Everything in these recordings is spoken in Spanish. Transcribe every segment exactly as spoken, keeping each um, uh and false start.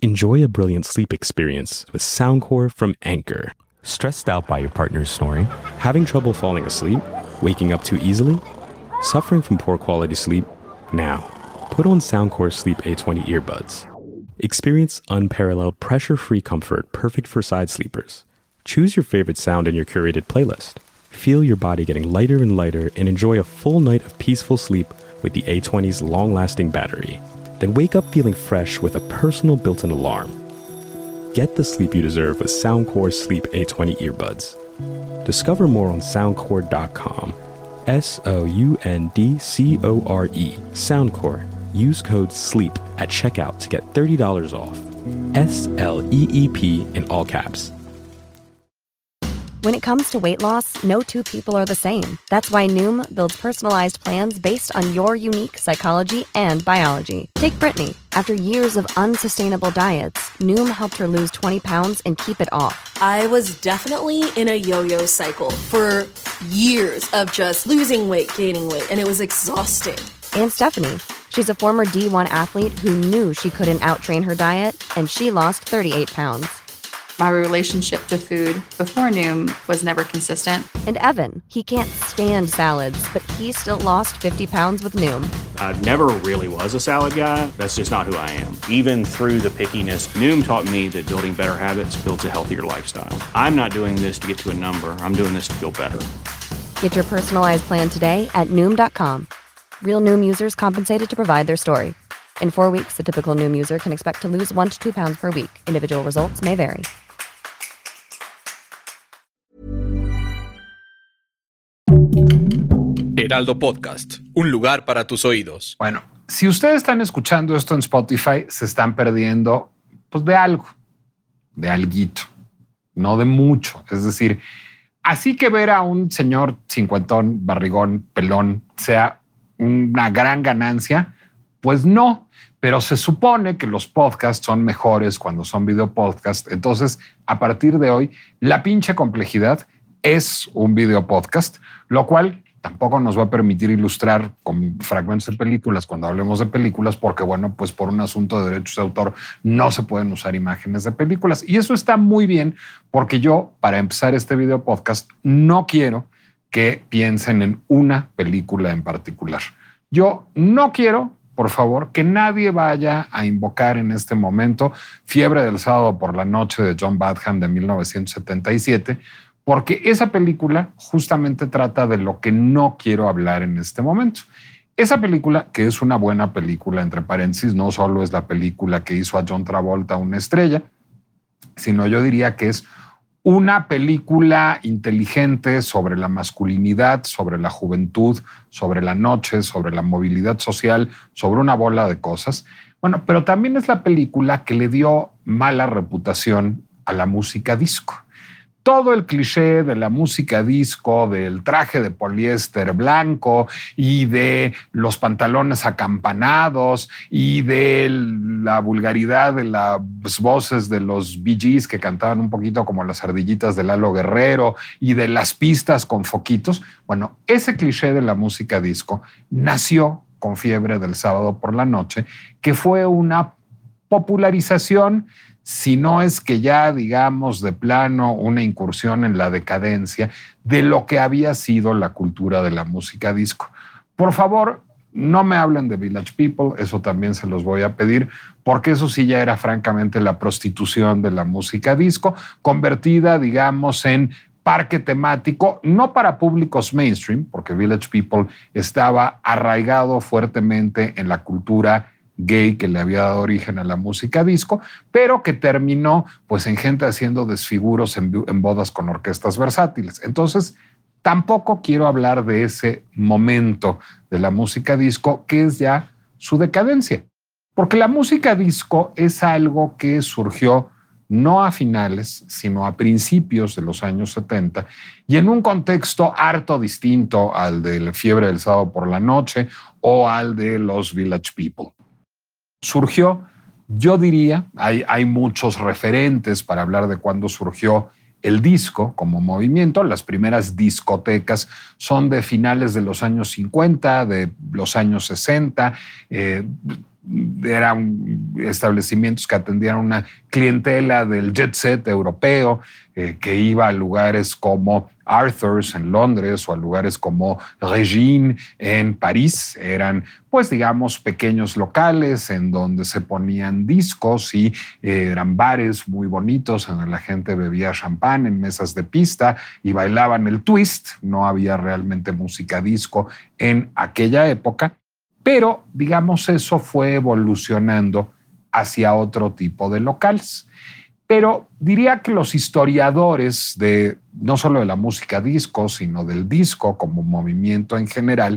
Enjoy a brilliant sleep experience with Soundcore from Anchor. Stressed out by your partner's snoring? Having trouble falling asleep? Waking up too easily? Suffering from poor quality sleep? Now, put on Soundcore Sleep A twenty earbuds. Experience unparalleled pressure-free comfort perfect for side sleepers. Choose your favorite sound in your curated playlist. Feel your body getting lighter and lighter and enjoy a full night of peaceful sleep with the A twenty's long-lasting battery. Then wake up feeling fresh with a personal built-in alarm. Get the sleep you deserve with Soundcore Sleep A twenty earbuds. Discover more on soundcore dot com. S O U N D C O R E. Soundcore. Use code SLEEP at checkout to get thirty dollars off. S L E E P in all caps. When it comes to weight loss, no two people are the same. That's why Noom builds personalized plans based on your unique psychology and biology. Take Brittany. After years of unsustainable diets, Noom helped her lose twenty pounds and keep it off. I was definitely in a yo-yo cycle for years of just losing weight, gaining weight, and it was exhausting. And Stephanie. She's a former D one athlete who knew she couldn't out-train her diet, and she lost thirty-eight pounds. My relationship to food before Noom was never consistent. And Evan, he can't stand salads, but he still lost fifty pounds with Noom. I never really was a salad guy. That's just not who I am. Even through the pickiness, Noom taught me that building better habits builds a healthier lifestyle. I'm not doing this to get to a number. I'm doing this to feel better. Get your personalized plan today at Noom dot com. Real Noom users compensated to provide their story. In four weeks, the typical Noom user can expect to lose one to two pounds per week. Individual results may vary. Heraldo Podcast, un lugar para tus oídos. Bueno, si ustedes están escuchando esto en Spotify, se están perdiendo pues de algo, de alguito, no de mucho. Es decir, así que ver a un señor cincuentón, barrigón, pelón, sea una gran ganancia, pues no. Pero se supone que los podcasts son mejores cuando son video podcast. Entonces, a partir de hoy, la pinche complejidad es un video podcast, lo cual tampoco nos va a permitir ilustrar con fragmentos de películas cuando hablemos de películas, porque, bueno, pues por un asunto de derechos de autor no se pueden usar imágenes de películas. Y eso está muy bien, porque yo, para empezar este video podcast, no quiero que piensen en una película en particular. Yo no quiero, por favor, que nadie vaya a invocar en este momento Fiebre del sábado por la noche de John Badham de mil novecientos setenta y siete, porque esa película justamente trata de lo que no quiero hablar en este momento. Esa película, que es una buena película, entre paréntesis, no solo es la película que hizo a John Travolta una estrella, sino yo diría que es una película inteligente sobre la masculinidad, sobre la juventud, sobre la noche, sobre la movilidad social, sobre una bola de cosas. Bueno, pero también es la película que le dio mala reputación a la música disco. Todo el cliché de la música disco, del traje de poliéster blanco y de los pantalones acampanados y de la vulgaridad de las voces de los Bee Gees que cantaban un poquito como las ardillitas de Lalo Guerrero y de las pistas con foquitos. Bueno, ese cliché de la música disco nació con Fiebre del sábado por la noche, que fue una popularización, si no es que ya, digamos, de plano una incursión en la decadencia de lo que había sido la cultura de la música disco. Por favor, no me hablen de Village People, eso también se los voy a pedir, porque eso sí ya era francamente la prostitución de la música disco, convertida, digamos, en parque temático, no para públicos mainstream, porque Village People estaba arraigado fuertemente en la cultura gay que le había dado origen a la música disco, pero que terminó pues en gente haciendo desfiguros en, en bodas con orquestas versátiles. Entonces, tampoco quiero hablar de ese momento de la música disco que es ya su decadencia, porque la música disco es algo que surgió no a finales, sino a principios de los años setenta, y en un contexto harto distinto al de la Fiebre del sábado por la noche o al de los Village People. Surgió, yo diría, hay, hay muchos referentes para hablar de cuándo surgió el disco como movimiento. Las primeras discotecas son de finales de los años cincuenta, de los años sesenta. Eh, eran establecimientos que atendían una clientela del jet set europeo, eh, que iba a lugares como Arthur's en Londres o a lugares como Regine en París. Eran, pues digamos, pequeños locales en donde se ponían discos y eh, eran bares muy bonitos en donde la gente bebía champán en mesas de pista y bailaban el twist. No había realmente música disco en aquella época, pero digamos eso fue evolucionando hacia otro tipo de locales. Pero diría que los historiadores de no solo de la música disco, sino del disco como movimiento en general,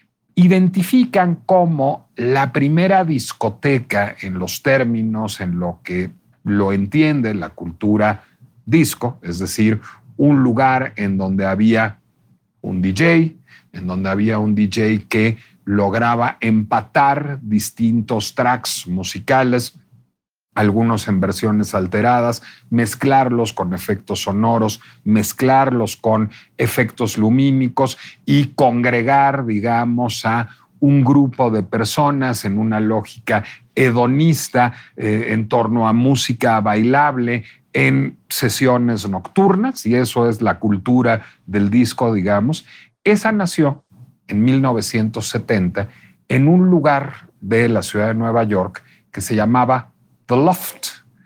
identifican como la primera discoteca en los términos en lo que lo entiende la cultura disco, es decir, un lugar en donde había un D J, en donde había un D J que lograba empatar distintos tracks musicales, algunos en versiones alteradas, mezclarlos con efectos sonoros, mezclarlos con efectos lumínicos y congregar, digamos, a un grupo de personas en una lógica hedonista eh, en torno a música bailable en sesiones nocturnas, y eso es la cultura del disco, digamos. Esa nació en mil novecientos setenta en un lugar de la ciudad de Nueva York que se llamaba The Loft.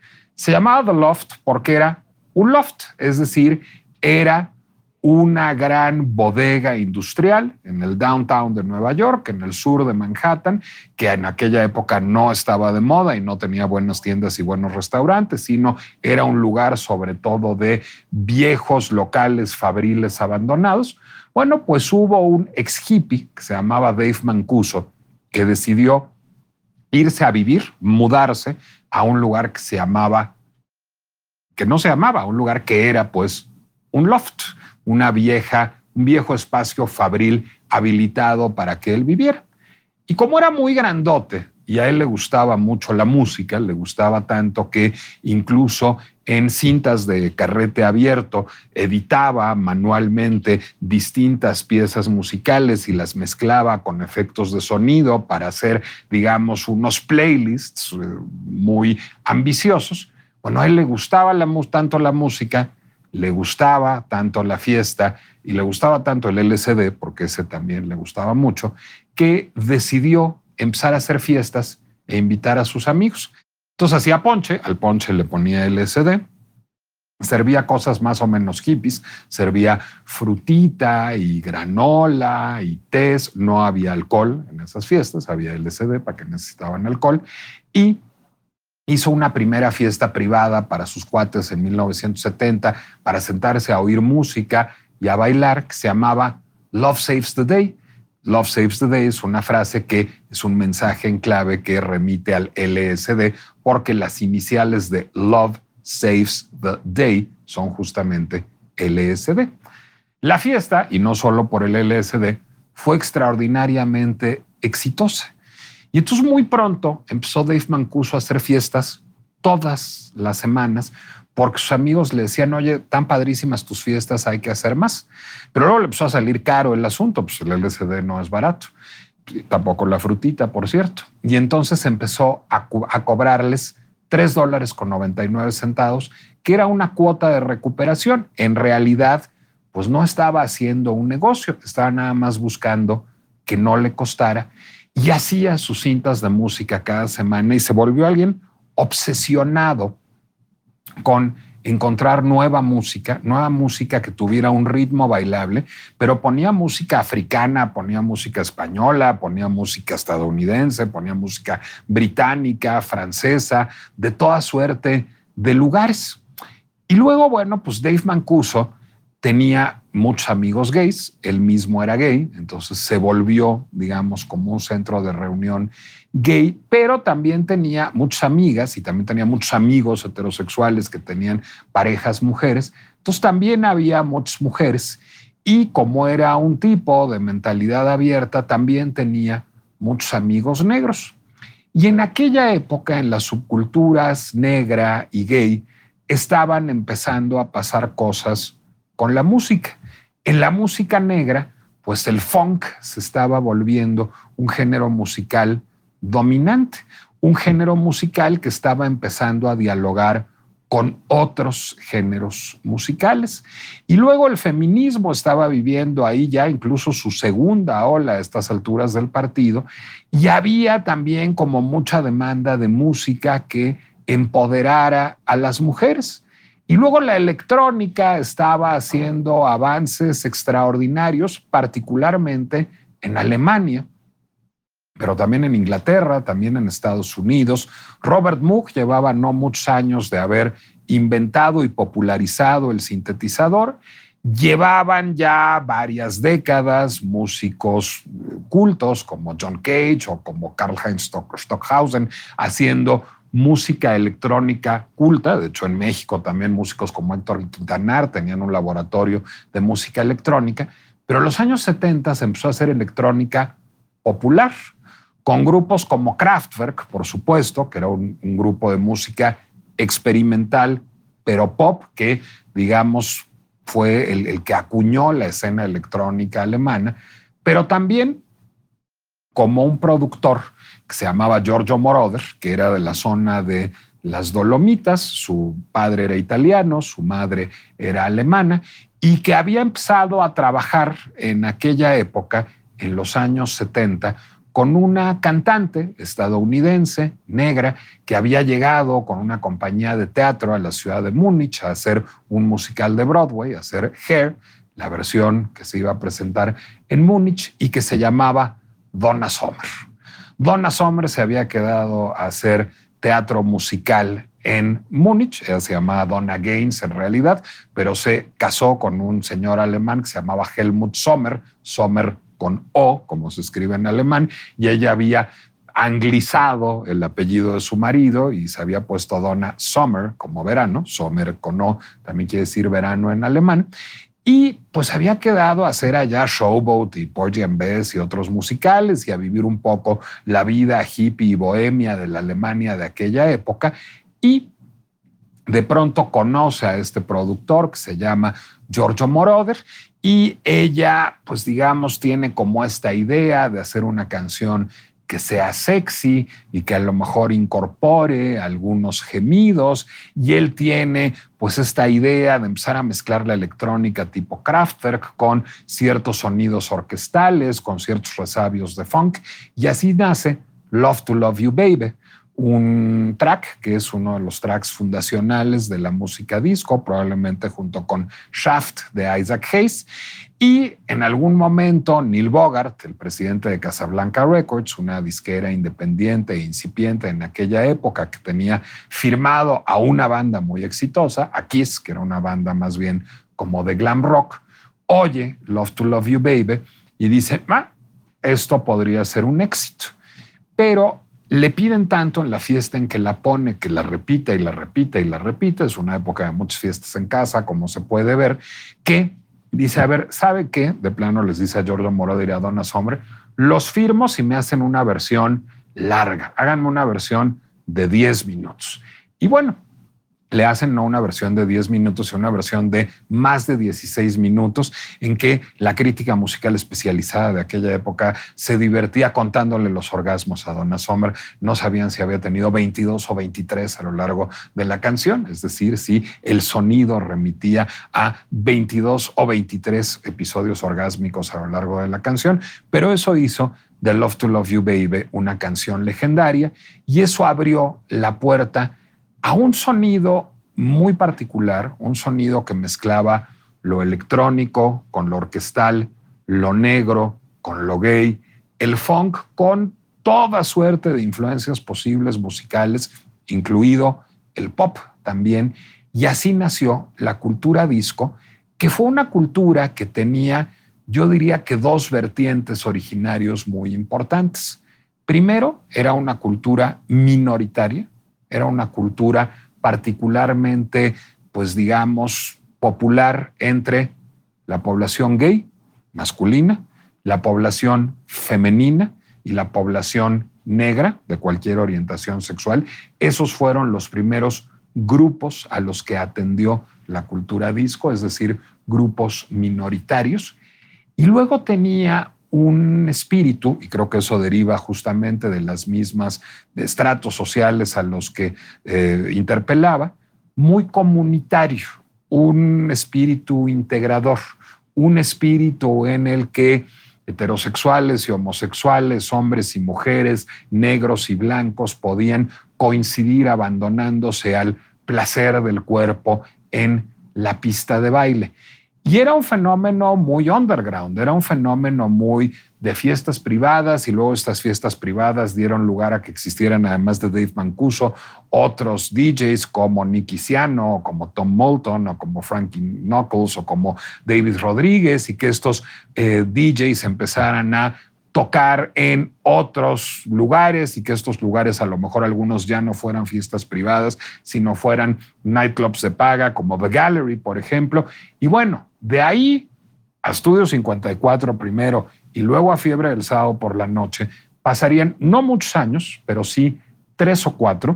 Se llamaba The Loft porque era un loft, es decir, era una gran bodega industrial en el downtown de Nueva York, en el sur de Manhattan, que en aquella época no estaba de moda y no tenía buenas tiendas y buenos restaurantes, sino era un lugar sobre todo de viejos locales fabriles abandonados. Bueno, pues hubo un ex hippie que se llamaba Dave Mancuso que decidió irse a vivir, mudarse a un lugar que se llamaba, que no se llamaba, un lugar que era pues un loft, una vieja, un viejo espacio fabril habilitado para que él viviera. Y como era muy grandote y a él le gustaba mucho la música, le gustaba tanto que incluso en cintas de carrete abierto editaba manualmente distintas piezas musicales y las mezclaba con efectos de sonido para hacer, digamos, unos playlists muy ambiciosos. Bueno, a él le gustaba la, tanto la música, le gustaba tanto la fiesta y le gustaba tanto el L S D, porque ese también le gustaba mucho, que decidió empezar a hacer fiestas e invitar a sus amigos. Entonces hacía ponche, al ponche le ponía L S D, servía cosas más o menos hippies, servía frutita y granola y tés, no había alcohol en esas fiestas, había L S D para que necesitaban alcohol, y hizo una primera fiesta privada para sus cuates en mil novecientos setenta para sentarse a oír música y a bailar, que se llamaba Love Saves the Day. Love Saves the Day es una frase que es un mensaje en clave que remite al L S D, porque las iniciales de Love Saves the Day son justamente L S D. La fiesta, y no solo por el L S D, fue extraordinariamente exitosa. Y entonces muy pronto empezó Dave Mancuso a hacer fiestas todas las semanas, porque sus amigos le decían, oye, tan padrísimas tus fiestas, hay que hacer más. Pero luego le empezó a salir caro el asunto, pues el L S D no es barato, tampoco la frutita, por cierto. Y entonces empezó a, co- a cobrarles tres dólares con noventa y nueve centavos, que era una cuota de recuperación. En realidad, pues no estaba haciendo un negocio, estaba nada más buscando que no le costara, y hacía sus cintas de música cada semana y se volvió alguien obsesionado con encontrar nueva música, nueva música que tuviera un ritmo bailable, pero ponía música africana, ponía música española, ponía música estadounidense, ponía música británica, francesa, de toda suerte de lugares. Y luego, bueno, pues Dave Mancuso tenía muchos amigos gays, él mismo era gay, entonces se volvió, digamos, como un centro de reunión gay, pero también tenía muchas amigas y también tenía muchos amigos heterosexuales que tenían parejas mujeres. Entonces también había muchas mujeres, y como era un tipo de mentalidad abierta, también tenía muchos amigos negros. Y en aquella época, en las subculturas negra y gay, estaban empezando a pasar cosas con la música. En la música negra, pues el funk se estaba volviendo un género musical dominante, un género musical que estaba empezando a dialogar con otros géneros musicales. Y luego el feminismo estaba viviendo ahí ya incluso su segunda ola a estas alturas del partido, y había también como mucha demanda de música que empoderara a las mujeres. Y luego la electrónica estaba haciendo avances extraordinarios, particularmente en Alemania, pero también en Inglaterra, también en Estados Unidos. Robert Moog llevaba no muchos años de haber inventado y popularizado el sintetizador. Llevaban ya varias décadas músicos cultos como John Cage o como Karlheinz Stockhausen haciendo música electrónica culta. De hecho, en México también músicos como Héctor Quintanar tenían un laboratorio de música electrónica. Pero en los años setenta se empezó a hacer electrónica popular, con grupos como Kraftwerk, por supuesto, que era un, un grupo de música experimental, pero pop, que, digamos, fue el, el que acuñó la escena electrónica alemana, pero también como un productor que se llamaba Giorgio Moroder, que era de la zona de las Dolomitas. Su padre era italiano, su madre era alemana, y que había empezado a trabajar en aquella época, en los años setenta, con una cantante estadounidense, negra, que había llegado con una compañía de teatro a la ciudad de Múnich a hacer un musical de Broadway, a hacer Hair, la versión que se iba a presentar en Múnich, y que se llamaba Donna Summer. Donna Summer se había quedado a hacer teatro musical en Múnich. Ella se llamaba Donna Gaines en realidad, pero se casó con un señor alemán que se llamaba Helmut Sommer, Sommer con O, como se escribe en alemán, y ella había anglizado el apellido de su marido y se había puesto Donna Summer como verano. Sommer con O también quiere decir verano en alemán. Y pues había quedado a hacer allá Showboat y Porgy and Bess y otros musicales y a vivir un poco la vida hippie y bohemia de la Alemania de aquella época. Y de pronto conoce a este productor que se llama Giorgio Moroder, y ella, pues digamos, tiene como esta idea de hacer una canción que sea sexy y que a lo mejor incorpore algunos gemidos, y él tiene pues esta idea de empezar a mezclar la electrónica tipo Kraftwerk con ciertos sonidos orquestales, con ciertos resabios de funk, y así nace Love to Love You Baby, un track que es uno de los tracks fundacionales de la música disco, probablemente junto con Shaft de Isaac Hayes. Y en algún momento Neil Bogart, el presidente de Casablanca Records, una disquera independiente e incipiente en aquella época que tenía firmado a una banda muy exitosa, a Kiss, que era una banda más bien como de glam rock, oye Love to Love You Baby y dice, ah, esto podría ser un éxito. Pero le piden tanto en la fiesta en que la pone, que la repita y la repita y la repita. Es una época de muchas fiestas en casa, como se puede ver, que dice, a ver, ¿sabe qué? De plano les dice a Giorgio Moroder y a Donna Summer, los firmo si me hacen una versión larga. Háganme una versión de diez minutos. Y bueno, le hacen no una versión de diez minutos, sino una versión de más de dieciséis minutos, en que la crítica musical especializada de aquella época se divertía contándole los orgasmos a Donna Summer. No sabían si había tenido veintidós o veintitrés a lo largo de la canción, es decir, si el sonido remitía a veintidós o veintitrés episodios orgásmicos a lo largo de la canción, pero eso hizo de Love to Love You Baby una canción legendaria, y eso abrió la puerta a un sonido muy particular, un sonido que mezclaba lo electrónico con lo orquestal, lo negro con lo gay, el funk con toda suerte de influencias posibles musicales, incluido el pop también. Y así nació la cultura disco, que fue una cultura que tenía, yo diría que dos vertientes originarios muy importantes. Primero, era una cultura minoritaria. Era una cultura particularmente, pues digamos, popular entre la población gay, masculina, la población femenina y la población negra de cualquier orientación sexual. Esos fueron los primeros grupos a los que atendió la cultura disco, es decir, grupos minoritarios. Y luego tenía un espíritu, y creo que eso deriva justamente de las mismas estratos sociales a los que eh, interpelaba, muy comunitario, un espíritu integrador, un espíritu en el que heterosexuales y homosexuales, hombres y mujeres, negros y blancos podían coincidir abandonándose al placer del cuerpo en la pista de baile. Y era un fenómeno muy underground, era un fenómeno muy de fiestas privadas, y luego estas fiestas privadas dieron lugar a que existieran, además de Dave Mancuso, otros D Js como Nicky Siano, o como Tom Moulton, o como Frankie Knuckles, o como David Rodríguez, y que estos eh, D Js empezaran a tocar en otros lugares, y que estos lugares a lo mejor algunos ya no fueran fiestas privadas, sino fueran nightclubs de paga, como The Gallery, por ejemplo. Y bueno, de ahí a Estudio cincuenta y cuatro primero y luego a Fiebre del Sábado por la Noche, pasarían no muchos años, pero sí tres o cuatro,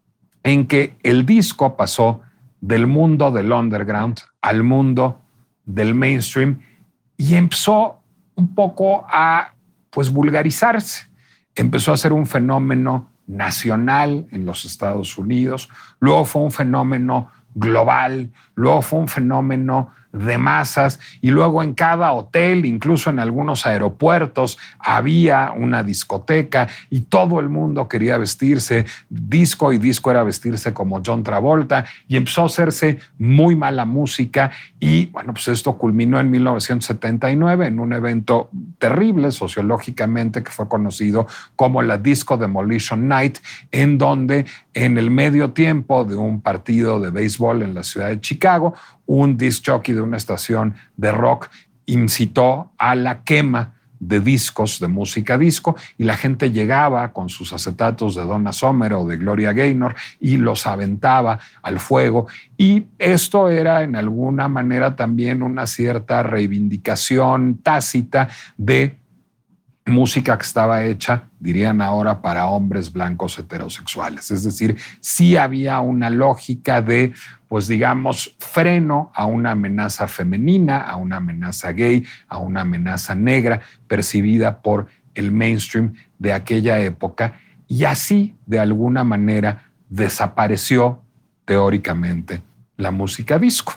en que el disco pasó del mundo del underground al mundo del mainstream y empezó un poco a pues vulgarizarse. Empezó a ser un fenómeno nacional en los Estados Unidos, luego fue un fenómeno global, luego fue un fenómeno de masas, y luego en cada hotel, incluso en algunos aeropuertos, había una discoteca y todo el mundo quería vestirse disco, y disco era vestirse como John Travolta, y empezó a hacerse muy mala música. Y bueno, pues esto culminó en mil novecientos setenta y nueve en un evento terrible sociológicamente que fue conocido como la Disco Demolition Night, en donde en el medio tiempo de un partido de béisbol en la ciudad de Chicago, un disc jockey de una estación de rock incitó a la quema de discos de música disco, y la gente llegaba con sus acetatos de Donna Summer o de Gloria Gaynor y los aventaba al fuego. Y esto era en alguna manera también una cierta reivindicación tácita de música que estaba hecha, dirían ahora, para hombres blancos heterosexuales. Es decir, sí había una lógica de, pues digamos, freno a una amenaza femenina, a una amenaza gay, a una amenaza negra percibida por el mainstream de aquella época, y así, de alguna manera, desapareció teóricamente la música disco.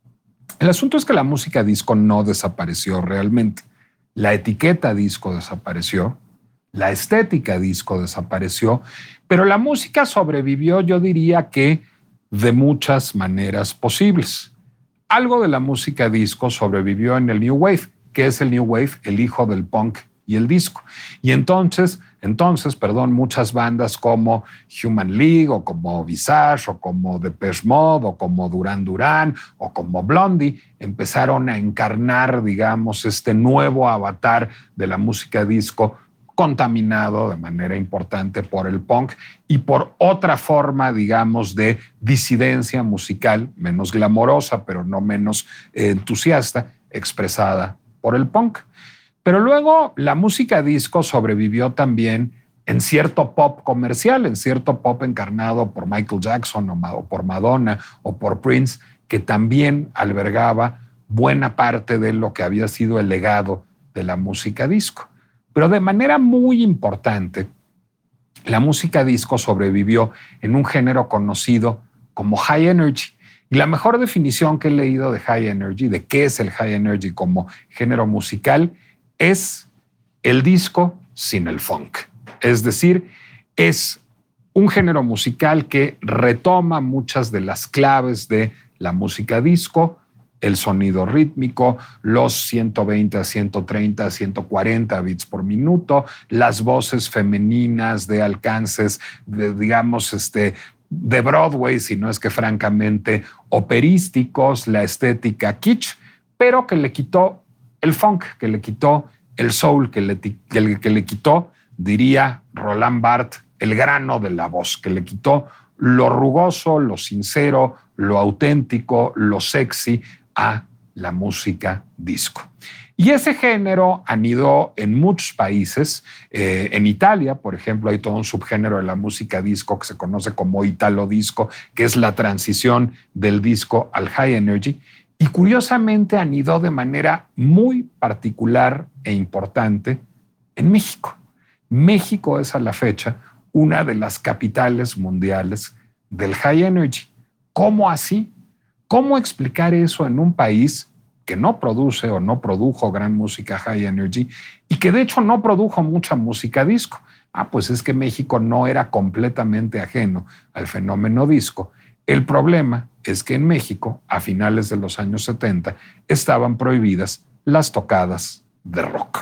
El asunto es que la música disco no desapareció realmente. La etiqueta disco desapareció, la estética disco desapareció, pero la música sobrevivió, yo diría que de muchas maneras posibles. Algo de la música disco sobrevivió en el New Wave. ¿Qué es el New Wave? El hijo del punk y el disco. Y entonces, entonces, perdón, muchas bandas como Human League, o como Visage, o como Depeche Mode, o como Duran Duran, o como Blondie, empezaron a encarnar, digamos, este nuevo avatar de la música disco, contaminado de manera importante por el punk y por otra forma, digamos, de disidencia musical, menos glamorosa, pero no menos eh, entusiasta, expresada por el punk. Pero luego la música disco sobrevivió también en cierto pop comercial, en cierto pop encarnado por Michael Jackson o por Madonna o por Prince, que también albergaba buena parte de lo que había sido el legado de la música disco. Pero de manera muy importante, la música disco sobrevivió en un género conocido como high energy. Y la mejor definición que he leído de high energy, de qué es el high energy como género musical, es el disco sin el funk. Es decir, es un género musical que retoma muchas de las claves de la música disco, el sonido rítmico, los ciento veinte a ciento treinta a ciento cuarenta bits por minuto, las voces femeninas de alcances, de, digamos, este, de Broadway, si no es que francamente operísticos, la estética kitsch, pero que le quitó el funk, que le quitó el soul, que le, que le, que le quitó, diría Roland Barthes, el grano de la voz, que le quitó lo rugoso, lo sincero, lo auténtico, lo sexy a la música disco. Y ese género anidó en muchos países. Eh, en Italia, por ejemplo, hay todo un subgénero de la música disco que se conoce como italo disco, que es la transición del disco al high energy. Y curiosamente anidó de manera muy particular e importante en México. México es a la fecha una de las capitales mundiales del high energy. ¿Cómo así? ¿Cómo explicar eso en un país que no produce o no produjo gran música high energy y que de hecho no produjo mucha música disco? Ah, pues es que México no era completamente ajeno al fenómeno disco. El problema es que en México, a finales de los años setenta, estaban prohibidas las tocadas de rock.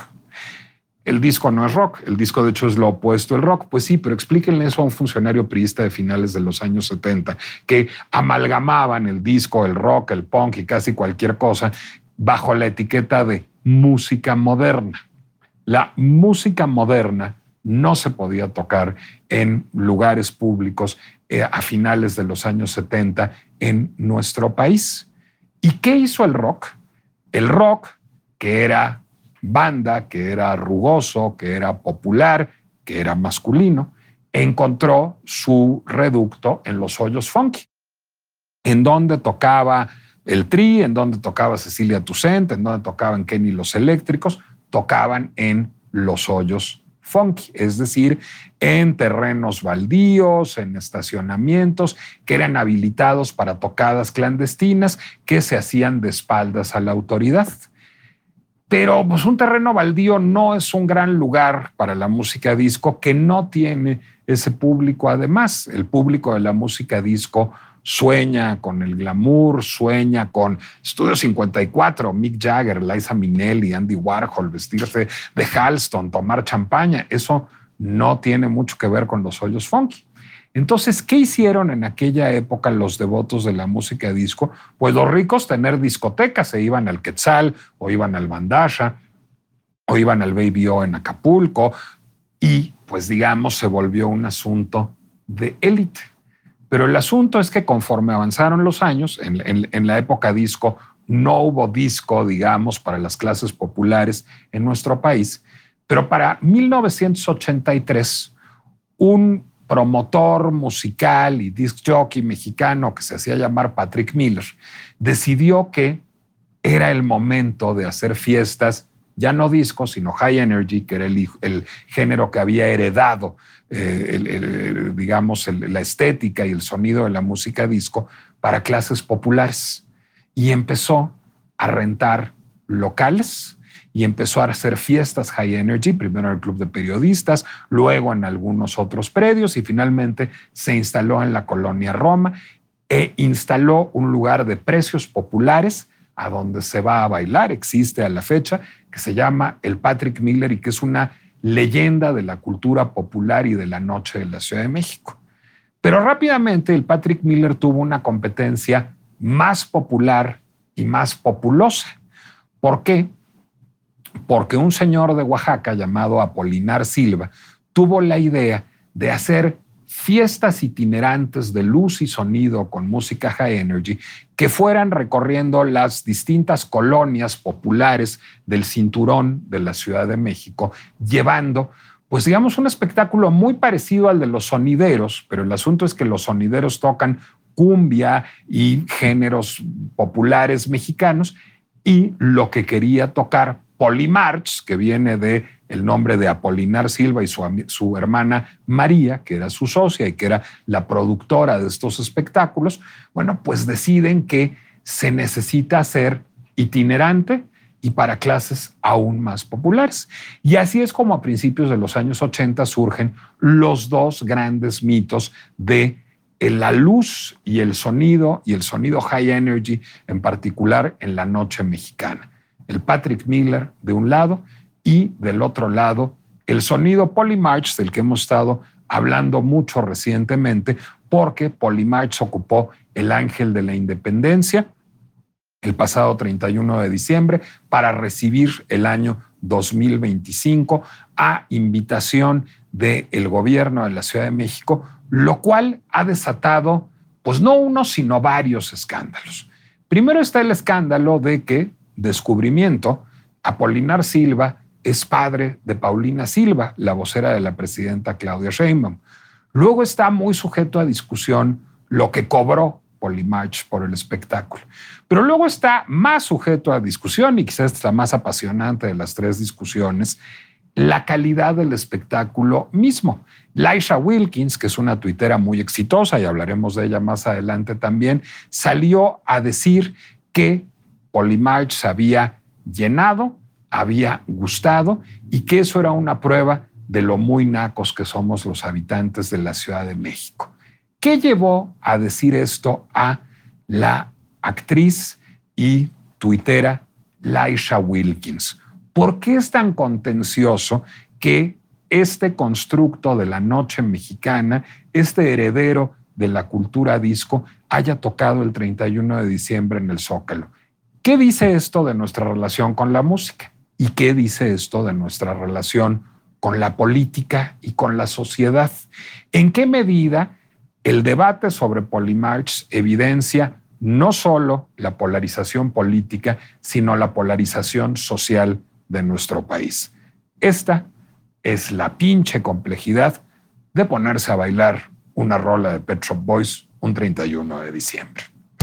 El disco no es rock, el disco de hecho es lo opuesto al rock. Pues sí, pero explíquenle eso a un funcionario priista de finales de los años setenta, que amalgamaban el disco, el rock, el punk y casi cualquier cosa bajo la etiqueta de música moderna. La música moderna no se podía tocar en lugares públicos eh, a finales de los años setenta en nuestro país. ¿Y qué hizo el rock? El rock, que era banda, que era rugoso, que era popular, que era masculino, encontró su reducto en los hoyos funky, en donde tocaba el Tri, en donde tocaba Cecilia Toussaint, en donde tocaban Kenny los Eléctricos, tocaban en los hoyos funky, es decir, en terrenos baldíos, en estacionamientos que eran habilitados para tocadas clandestinas que se hacían de espaldas a la autoridad. Pero pues, un terreno baldío no es un gran lugar para la música disco que no tiene ese público. Además, el público de la música disco sueña con el glamour, sueña con Studio cincuenta y cuatro, Mick Jagger, Liza Minnelli, Andy Warhol, vestirse de Halston, tomar champaña. Eso no tiene mucho que ver con los hoyos funky. Entonces, ¿qué hicieron en aquella época los devotos de la música disco? Pues los ricos tener discotecas, se iban al Quetzal, o iban al Bandasha, o iban al Baby O en Acapulco, y pues digamos se volvió un asunto de élite. Pero el asunto es que conforme avanzaron los años, en, en, en la época disco, no hubo disco, digamos, para las clases populares en nuestro país, pero para mil novecientos ochenta y tres, un promotor musical y disc jockey mexicano que se hacía llamar Patrick Miller, decidió que era el momento de hacer fiestas, ya no disco, sino high energy, que era el, el género que había heredado, eh, el, el, digamos, el, la estética y el sonido de la música disco para clases populares. Y empezó a rentar locales y empezó a hacer fiestas high energy, primero en el Club de Periodistas, luego en algunos otros predios y finalmente se instaló en la colonia Roma e instaló un lugar de precios populares a donde se va a bailar, existe a la fecha, que se llama el Patrick Miller y que es una leyenda de la cultura popular y de la noche de la Ciudad de México. Pero rápidamente el Patrick Miller tuvo una competencia más popular y más populosa. ¿Por qué? Porque un señor de Oaxaca llamado Apolinar Silva tuvo la idea de hacer fiestas itinerantes de luz y sonido con música high energy que fueran recorriendo las distintas colonias populares del cinturón de la Ciudad de México, llevando, pues digamos, un espectáculo muy parecido al de los sonideros, pero el asunto es que los sonideros tocan cumbia y géneros populares mexicanos, y lo que quería tocar Polymarch, que viene de el nombre de Apolinar Silva y su, su hermana María, que era su socia y que era la productora de estos espectáculos, bueno, pues deciden que se necesita hacer itinerante y para clases aún más populares. Y así es como a principios de los años ochenta surgen los dos grandes mitos de la luz y el sonido, y el sonido high energy en particular en la noche mexicana. El Patrick Miller de un lado y del otro lado el sonido Polymarch, del que hemos estado hablando mucho recientemente, porque Polymarch ocupó el Ángel de la Independencia el pasado treinta y uno de diciembre para recibir el año dos mil veinticinco a invitación del gobierno de la Ciudad de México, lo cual ha desatado, pues no uno, sino varios escándalos. Primero está el escándalo de que, descubrimiento, Apolinar Silva es padre de Paulina Silva, la vocera de la presidenta Claudia Sheinbaum. Luego está muy sujeto a discusión lo que cobró Polymarch por el espectáculo. Pero luego está más sujeto a discusión, y quizás esta es la más apasionante de las tres discusiones, la calidad del espectáculo mismo. Laisha Wilkins, que es una tuitera muy exitosa, y hablaremos de ella más adelante también, salió a decir que Polymarch se había llenado, había gustado, y que eso era una prueba de lo muy nacos que somos los habitantes de la Ciudad de México. ¿Qué llevó a decir esto a la actriz y tuitera Laisha Wilkins? ¿Por qué es tan contencioso que este constructo de la noche mexicana, este heredero de la cultura disco, haya tocado el treinta y uno de diciembre en el Zócalo? ¿Qué dice esto de nuestra relación con la música? ¿Y qué dice esto de nuestra relación con la política y con la sociedad? ¿En qué medida el debate sobre Polymarch evidencia no solo la polarización política, sino la polarización social de nuestro país? Esta es la pinche complejidad de ponerse a bailar una rola de Pet Shop Boys un treinta y uno de diciembre.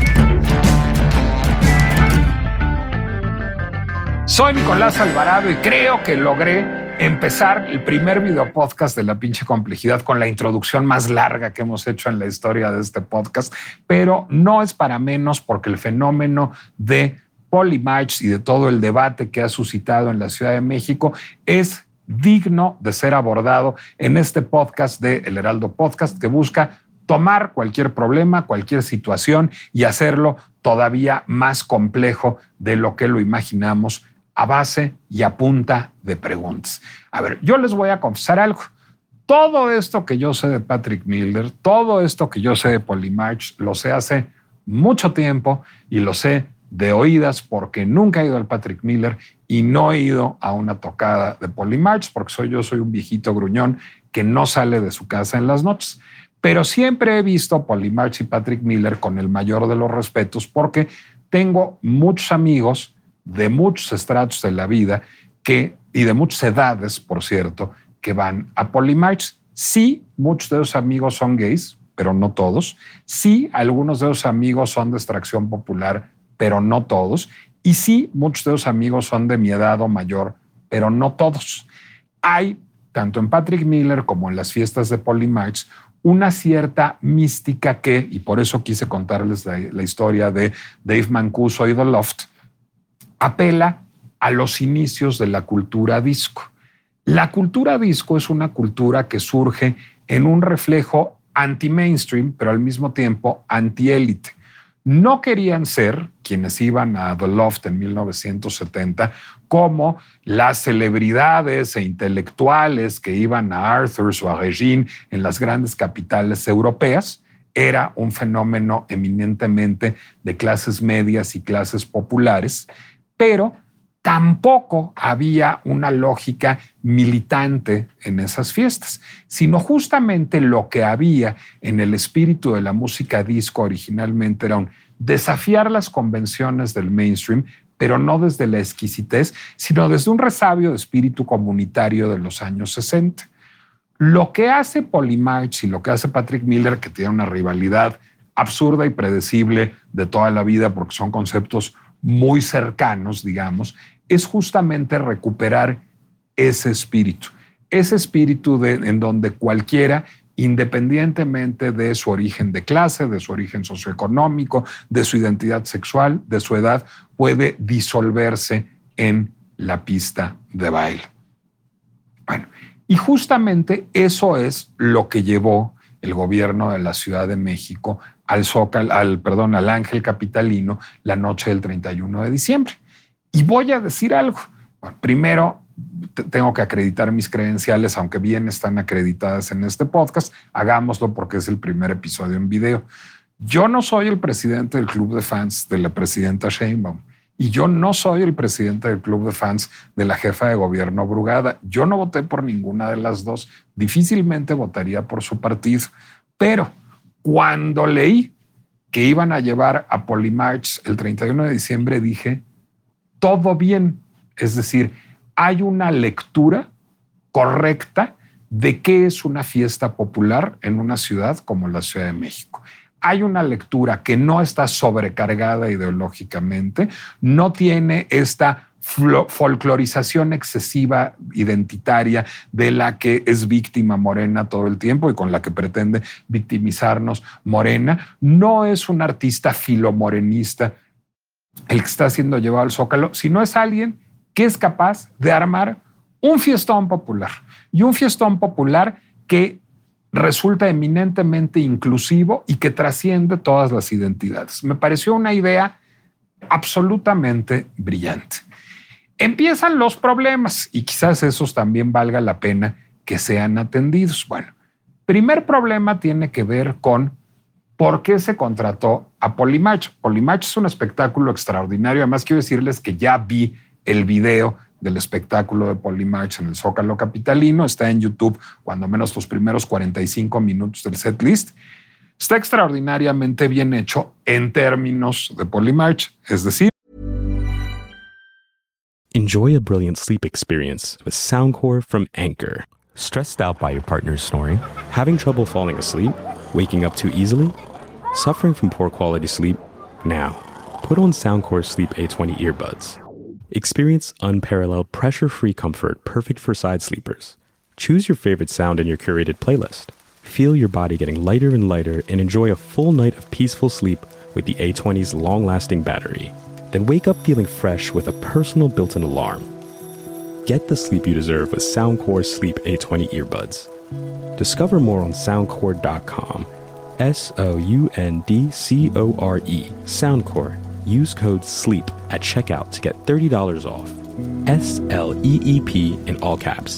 Soy Nicolás Alvarado y creo que logré empezar el primer video podcast de la pinche complejidad con la introducción más larga que hemos hecho en la historia de este podcast, pero no es para menos, porque el fenómeno de Polymarch y de todo el debate que ha suscitado en la Ciudad de México es digno de ser abordado en este podcast de El Heraldo Podcast, que busca tomar cualquier problema, cualquier situación y hacerlo todavía más complejo de lo que lo imaginamos, a base y a punta de preguntas. A ver, yo les voy a confesar algo. Todo esto que yo sé de Patrick Miller, todo esto que yo sé de Polymarch, lo sé hace mucho tiempo y lo sé de oídas, porque nunca he ido al Patrick Miller y no he ido a una tocada de Polymarch, porque soy, yo soy un viejito gruñón que no sale de su casa en las noches. Pero siempre he visto Polymarch y Patrick Miller con el mayor de los respetos, porque tengo muchos amigos de muchos estratos de la vida que, y de muchas edades, por cierto, que van a Polymarch. Sí, muchos de esos amigos son gays, pero no todos. Sí, algunos de esos amigos son de extracción popular, pero no todos. Y sí, muchos de esos amigos son de mi edad o mayor, pero no todos. Hay, tanto en Patrick Miller como en las fiestas de Polymarch, una cierta mística que, y por eso quise contarles la, la historia de Dave Mancuso y The Loft, apela a los inicios de la cultura disco. La cultura disco es una cultura que surge en un reflejo anti-mainstream, pero al mismo tiempo anti-élite. No querían ser, quienes iban a The Loft en mil novecientos setenta, como las celebridades e intelectuales que iban a Arthur's o a Regine en las grandes capitales europeas. Era un fenómeno eminentemente de clases medias y clases populares, pero tampoco había una lógica militante en esas fiestas, sino justamente lo que había en el espíritu de la música disco originalmente era un desafiar las convenciones del mainstream, pero no desde la exquisitez, sino desde un resabio de espíritu comunitario de los años sesenta. Lo que hace Polymarch y lo que hace Patrick Miller, que tiene una rivalidad absurda y predecible de toda la vida porque son conceptos muy cercanos, digamos, es justamente recuperar ese espíritu, ese espíritu de, en donde cualquiera, independientemente de su origen de clase, de su origen socioeconómico, de su identidad sexual, de su edad, puede disolverse en la pista de baile. Bueno, y justamente eso es lo que llevó el gobierno de la Ciudad de México al Zócalo, al, perdón, al Ángel Capitalino la noche del treinta y uno de diciembre. Y voy a decir algo. Bueno, primero, tengo que acreditar mis credenciales, aunque bien están acreditadas en este podcast. Hagámoslo porque es el primer episodio en video. Yo no soy el presidente del club de fans de la presidenta Sheinbaum y yo no soy el presidente del club de fans de la jefa de gobierno Brugada. Yo no voté por ninguna de las dos. Difícilmente votaría por su partido. Pero cuando leí que iban a llevar a Polymarch el treinta y uno de diciembre, dije, todo bien. Es decir, hay una lectura correcta de qué es una fiesta popular en una ciudad como la Ciudad de México. hay una lectura que no está sobrecargada ideológicamente, no tiene esta folclorización excesiva identitaria de la que es víctima Morena todo el tiempo y con la que pretende victimizarnos Morena. No es un artista filomorenista el que está siendo llevado al Zócalo, sino es alguien que es capaz de armar un fiestón popular y un fiestón popular que resulta eminentemente inclusivo y que trasciende todas las identidades. Me pareció una idea absolutamente brillante. Empiezan los problemas y quizás esos también valga la pena que sean atendidos. Bueno, primer problema tiene que ver con por qué se contrató a Polymarch. Polymarch es un espectáculo extraordinario. Además, quiero decirles que ya vi el video del espectáculo de Polymarch en el Zócalo capitalino. Está en YouTube, cuando menos los primeros cuarenta y cinco minutos del setlist. Está extraordinariamente bien hecho en términos de Polymarch, es decir, Enjoy a brilliant sleep experience with Soundcore from Anchor. Stressed out by your partner's snoring? Having trouble falling asleep? Waking up too easily? Suffering from poor quality sleep? Now, put on Soundcore Sleep A twenty earbuds. Experience unparalleled pressure-free comfort perfect for side sleepers. Choose your favorite sound in your curated playlist. Feel your body getting lighter and lighter and enjoy a full night of peaceful sleep with the A twenty's long-lasting battery. Then wake up feeling fresh with a personal built-in alarm. Get the sleep you deserve with Soundcore Sleep A twenty earbuds. Discover more on soundcore dot com. S O U N D C O R E. Soundcore. Use code SLEEP at checkout to get thirty dollars off. S L E E P in all caps.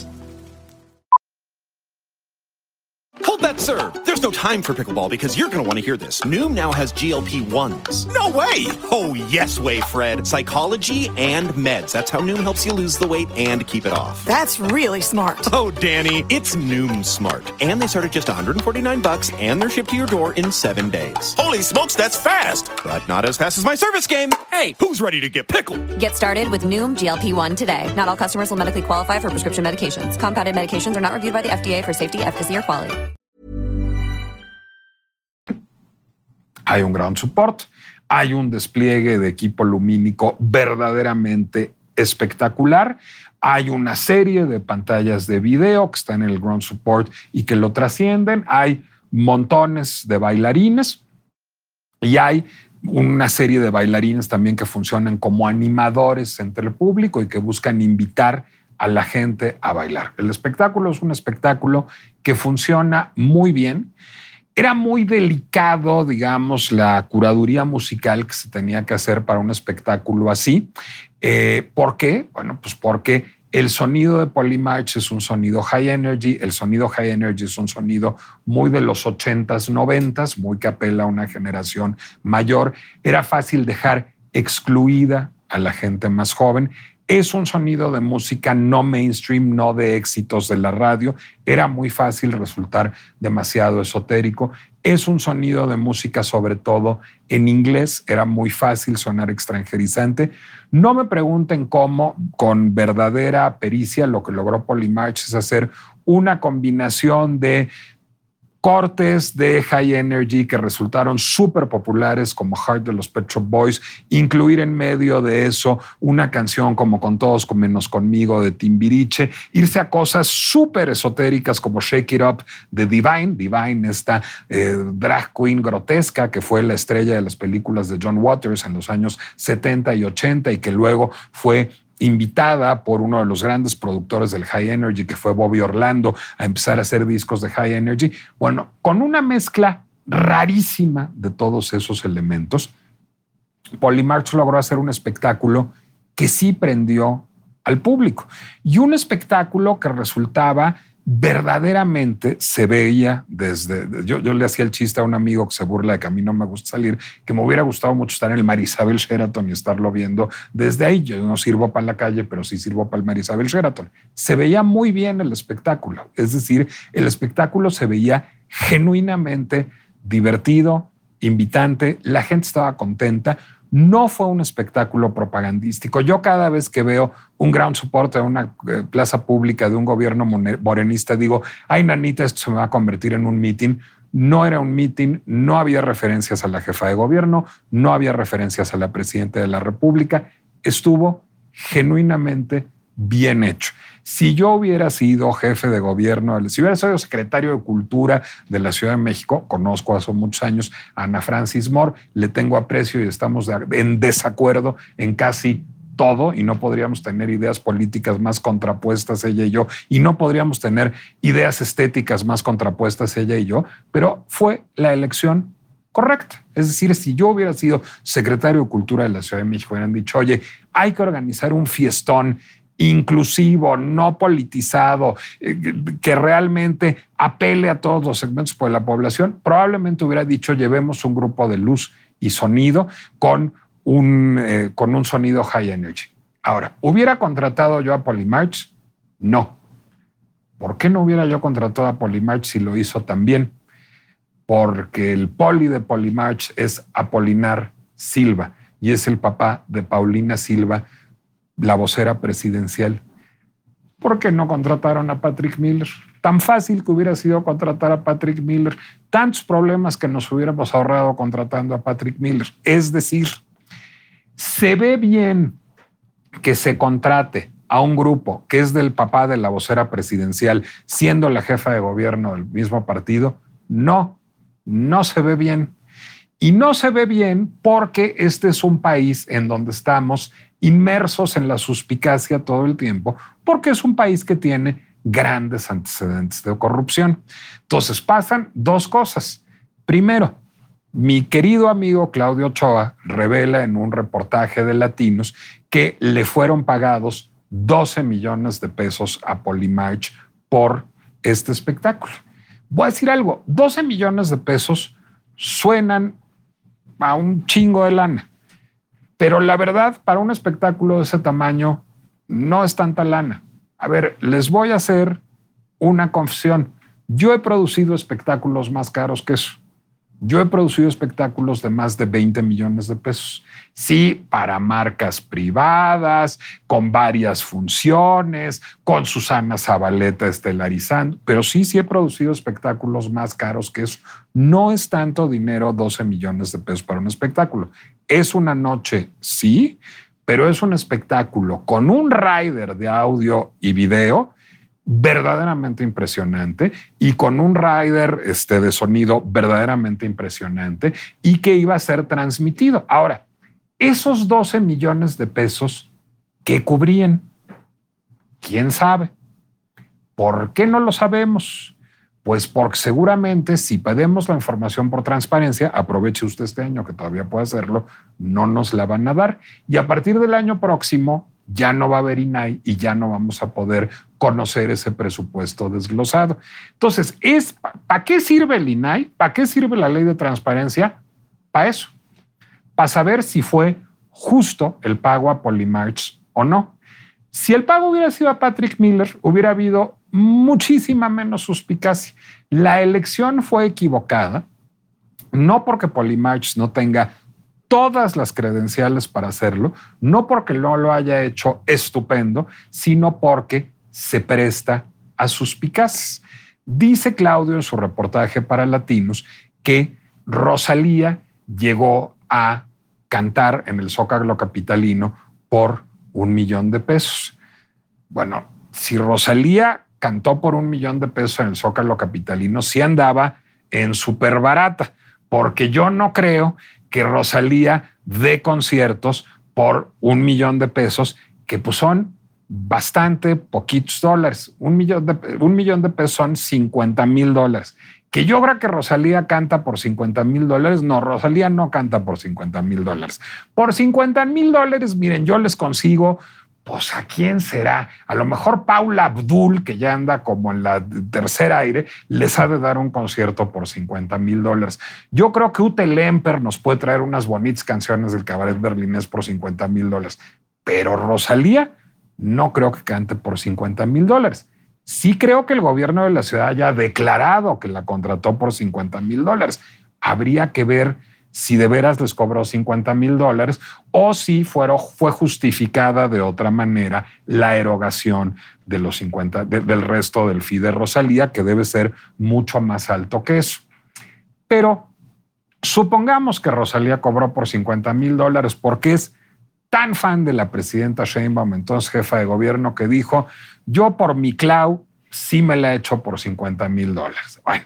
Hold that, sir. There's no time for pickleball because you're going to want to hear this. Noom now has G L P ones. No way! Oh, yes way, Fred. Psychology and meds. That's how Noom helps you lose the weight and keep it off. That's really smart. Oh, Danny, it's Noom smart. And they start at just one hundred forty-nine bucks and they're shipped to your door in seven days. Holy smokes, that's fast! But not as fast as my service game. Hey, who's ready to get pickled? Get started with Noom G L P one today. Not all customers will medically qualify for prescription medications. Compounded medications are not reviewed by the F D A for safety, efficacy, or quality. Hay un ground support, hay un despliegue de equipo lumínico verdaderamente espectacular, hay una serie de pantallas de video que están en el ground support y que lo trascienden, hay montones de bailarines y hay una serie de bailarines también que funcionan como animadores entre el público y que buscan invitar a la gente a bailar. El espectáculo es un espectáculo que funciona muy bien. Era muy delicado, digamos, la curaduría musical que se tenía que hacer para un espectáculo así. Eh, ¿Por qué? Bueno, pues porque el sonido de Polymarch es un sonido high energy. El sonido high energy es un sonido muy de los ochentas, noventas, muy que apela a una generación mayor. Era fácil dejar excluida a la gente más joven. Es un sonido de música no mainstream, no de éxitos de la radio. Era muy fácil resultar demasiado esotérico. Es un sonido de música sobre todo en inglés. Era muy fácil sonar extranjerizante. No me pregunten cómo, con verdadera pericia, lo que logró Polymarch es hacer una combinación de cortes de high energy que resultaron súper populares como Heart de los Pet Shop Boys, incluir en medio de eso una canción como Con Todos menos Conmigo de Timbiriche, irse a cosas súper esotéricas como Shake It Up de Divine, Divine, esta eh, drag queen grotesca que fue la estrella de las películas de John Waters en los años setenta y ochenta y que luego fue invitada por uno de los grandes productores del High Energy, que fue Bobby Orlando, a empezar a hacer discos de High Energy. Bueno, con una mezcla rarísima de todos esos elementos, Polymarch logró hacer un espectáculo que sí prendió al público y un espectáculo que resultaba verdaderamente, se veía desde... Yo, yo le hacía el chiste a un amigo que se burla de que a mí no me gusta salir, que me hubiera gustado mucho estar en el Marisabel Sheraton y estarlo viendo desde ahí. Yo no sirvo para la calle, pero sí sirvo para el Marisabel Sheraton. Se veía muy bien el espectáculo. Es decir, el espectáculo se veía genuinamente divertido, invitante. La gente estaba contenta. No fue un espectáculo propagandístico. Yo cada vez que veo un ground support de una eh, plaza pública de un gobierno morenista, digo, ay, nanita, esto se me va a convertir en un meeting. no era un meeting, no había referencias a la jefa de gobierno, no había referencias a la presidenta de la República. Estuvo genuinamente bien hecho. Si yo hubiera sido jefe de gobierno, si hubiera sido secretario de Cultura de la Ciudad de México, conozco hace muchos años a Ana Francis Moore, le tengo aprecio y estamos en desacuerdo en casi todo y no podríamos tener ideas políticas más contrapuestas ella y yo y no podríamos tener ideas estéticas más contrapuestas ella y yo, pero fue la elección correcta. Es decir, si yo hubiera sido secretario de Cultura de la Ciudad de México, hubieran dicho, oye, hay que organizar un fiestón inclusivo, no politizado, que realmente apele a todos los segmentos de la población, probablemente hubiera dicho, llevemos un grupo de luz y sonido con un, eh, con un sonido high energy. Ahora, ¿hubiera contratado yo a Polymarch? No. ¿Por qué no hubiera yo contratado a Polymarch si lo hizo tan bien? Porque el poli de Polymarch es Apolinar Silva y es el papá de Paulina Silva, la vocera presidencial. ¿Por qué no contrataron a Patrick Miller? Tan fácil que hubiera sido contratar a Patrick Miller. Tantos problemas que nos hubiéramos ahorrado contratando a Patrick Miller. Es decir, se ve bien que se contrate a un grupo que es del papá de la vocera presidencial, siendo la jefa de gobierno del mismo partido. No, no se ve bien. Y no se ve bien porque este es un país en donde estamos inmersos en la suspicacia todo el tiempo, porque es un país que tiene grandes antecedentes de corrupción. Entonces pasan dos cosas. Primero, mi querido amigo Claudio Ochoa revela en un reportaje de Latinos que le fueron pagados doce millones de pesos a Polymarch por este espectáculo. Voy a decir algo, doce millones de pesos suenan a un chingo de lana. Pero la verdad, para un espectáculo de ese tamaño, no es tanta lana. A ver, les voy a hacer una confesión. Yo he producido espectáculos más caros que eso. Yo he producido espectáculos de más de veinte millones de pesos. Sí, para marcas privadas, con varias funciones, con Susana Zabaleta estelarizando, pero sí, sí he producido espectáculos más caros que eso. No es tanto dinero, doce millones de pesos para un espectáculo. Es una noche, sí, pero es un espectáculo con un rider de audio y video verdaderamente impresionante y con un rider este, de sonido verdaderamente impresionante y que iba a ser transmitido. Ahora, esos doce millones de pesos, ¿qué cubrían? ¿Quién sabe? ¿Por qué no lo sabemos? Pues porque seguramente si pedimos la información por transparencia, aproveche usted este año que todavía puede hacerlo, no nos la van a dar. Y a partir del año próximo ya no va a haber I N A I y ya no vamos a poder conocer ese presupuesto desglosado. Entonces, es ¿para qué sirve el I N A I? ¿Para qué sirve la ley de transparencia? Para eso, para saber si fue justo el pago a Polymarch o no. Si el pago hubiera sido a Patrick Miller, hubiera habido muchísima menos suspicacia. La elección fue equivocada, no porque Polymarch no tenga todas las credenciales para hacerlo, no porque no lo haya hecho estupendo, sino porque se presta a suspicacias. Dice Claudio en su reportaje para Latinos que Rosalía llegó a cantar en el Zócalo capitalino por un millón de pesos. Bueno, si Rosalía cantó por un millón de pesos en el Zócalo capitalino, sí andaba en súper barata, porque yo no creo que Rosalía dé conciertos por un millón de pesos, que pues son bastante poquitos dólares. Un millón de, un millón de pesos son cincuenta mil dólares. Que yo creo que Rosalía canta por cincuenta mil dólares. No, Rosalía no canta por cincuenta mil dólares. Por cincuenta mil dólares, miren, yo les consigo, pues ¿a quién será? A lo mejor Paula Abdul, que ya anda como en la tercera aire, les ha de dar un concierto por cincuenta mil dólares. Yo creo que Ute Lemper nos puede traer unas bonitas canciones del cabaret berlinés por cincuenta mil dólares. Pero Rosalía no creo que cante por cincuenta mil dólares. Sí creo que el gobierno de la ciudad haya declarado que la contrató por cincuenta mil dólares. Habría que ver si de veras les cobró cincuenta mil dólares o si fueron, fue justificada de otra manera la erogación de los cincuenta, de, del resto del fee de Rosalía, que debe ser mucho más alto que eso. Pero supongamos que Rosalía cobró por cincuenta mil dólares porque es tan fan de la presidenta Sheinbaum, entonces jefa de gobierno, que dijo, yo por mi Clau sí me la he hecho por cincuenta mil dólares. Bueno,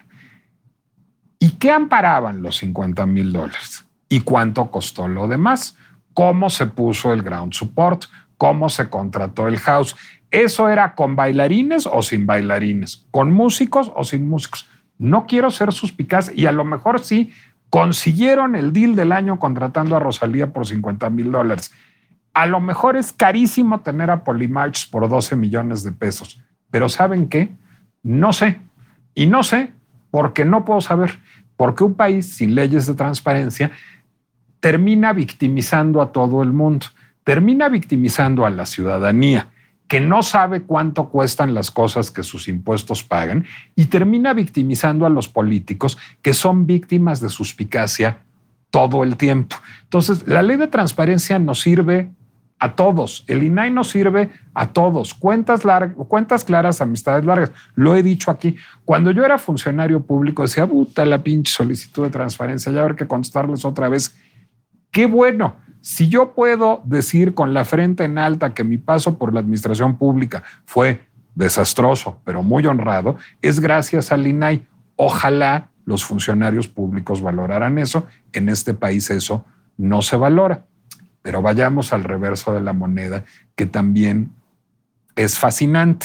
¿y qué amparaban los cincuenta mil dólares? ¿Y cuánto costó lo demás? ¿Cómo se puso el ground support? ¿Cómo se contrató el house? ¿Eso era con bailarines o sin bailarines? ¿Con músicos o sin músicos? No quiero ser suspicaz y a lo mejor sí consiguieron el deal del año contratando a Rosalía por cincuenta mil dólares. A lo mejor es carísimo tener a Polymarch por doce millones de pesos. Pero ¿saben qué? No sé. Y no sé porque no puedo saber. Porque un país sin leyes de transparencia termina victimizando a todo el mundo. Termina victimizando a la ciudadanía, que no sabe cuánto cuestan las cosas que sus impuestos pagan, y termina victimizando a los políticos, que son víctimas de suspicacia todo el tiempo. Entonces, la ley de transparencia nos sirve a todos. El I N A I nos sirve a todos. Cuentas, largas, cuentas claras, amistades largas. Lo he dicho aquí. Cuando yo era funcionario público, decía, puta, la pinche solicitud de transparencia, ya habrá que contestarles otra vez. Qué bueno. Si yo puedo decir con la frente en alta que mi paso por la administración pública fue desastroso, pero muy honrado, es gracias al I N A I. Ojalá los funcionarios públicos valoraran eso. En este país eso no se valora. Pero vayamos al reverso de la moneda, que también es fascinante.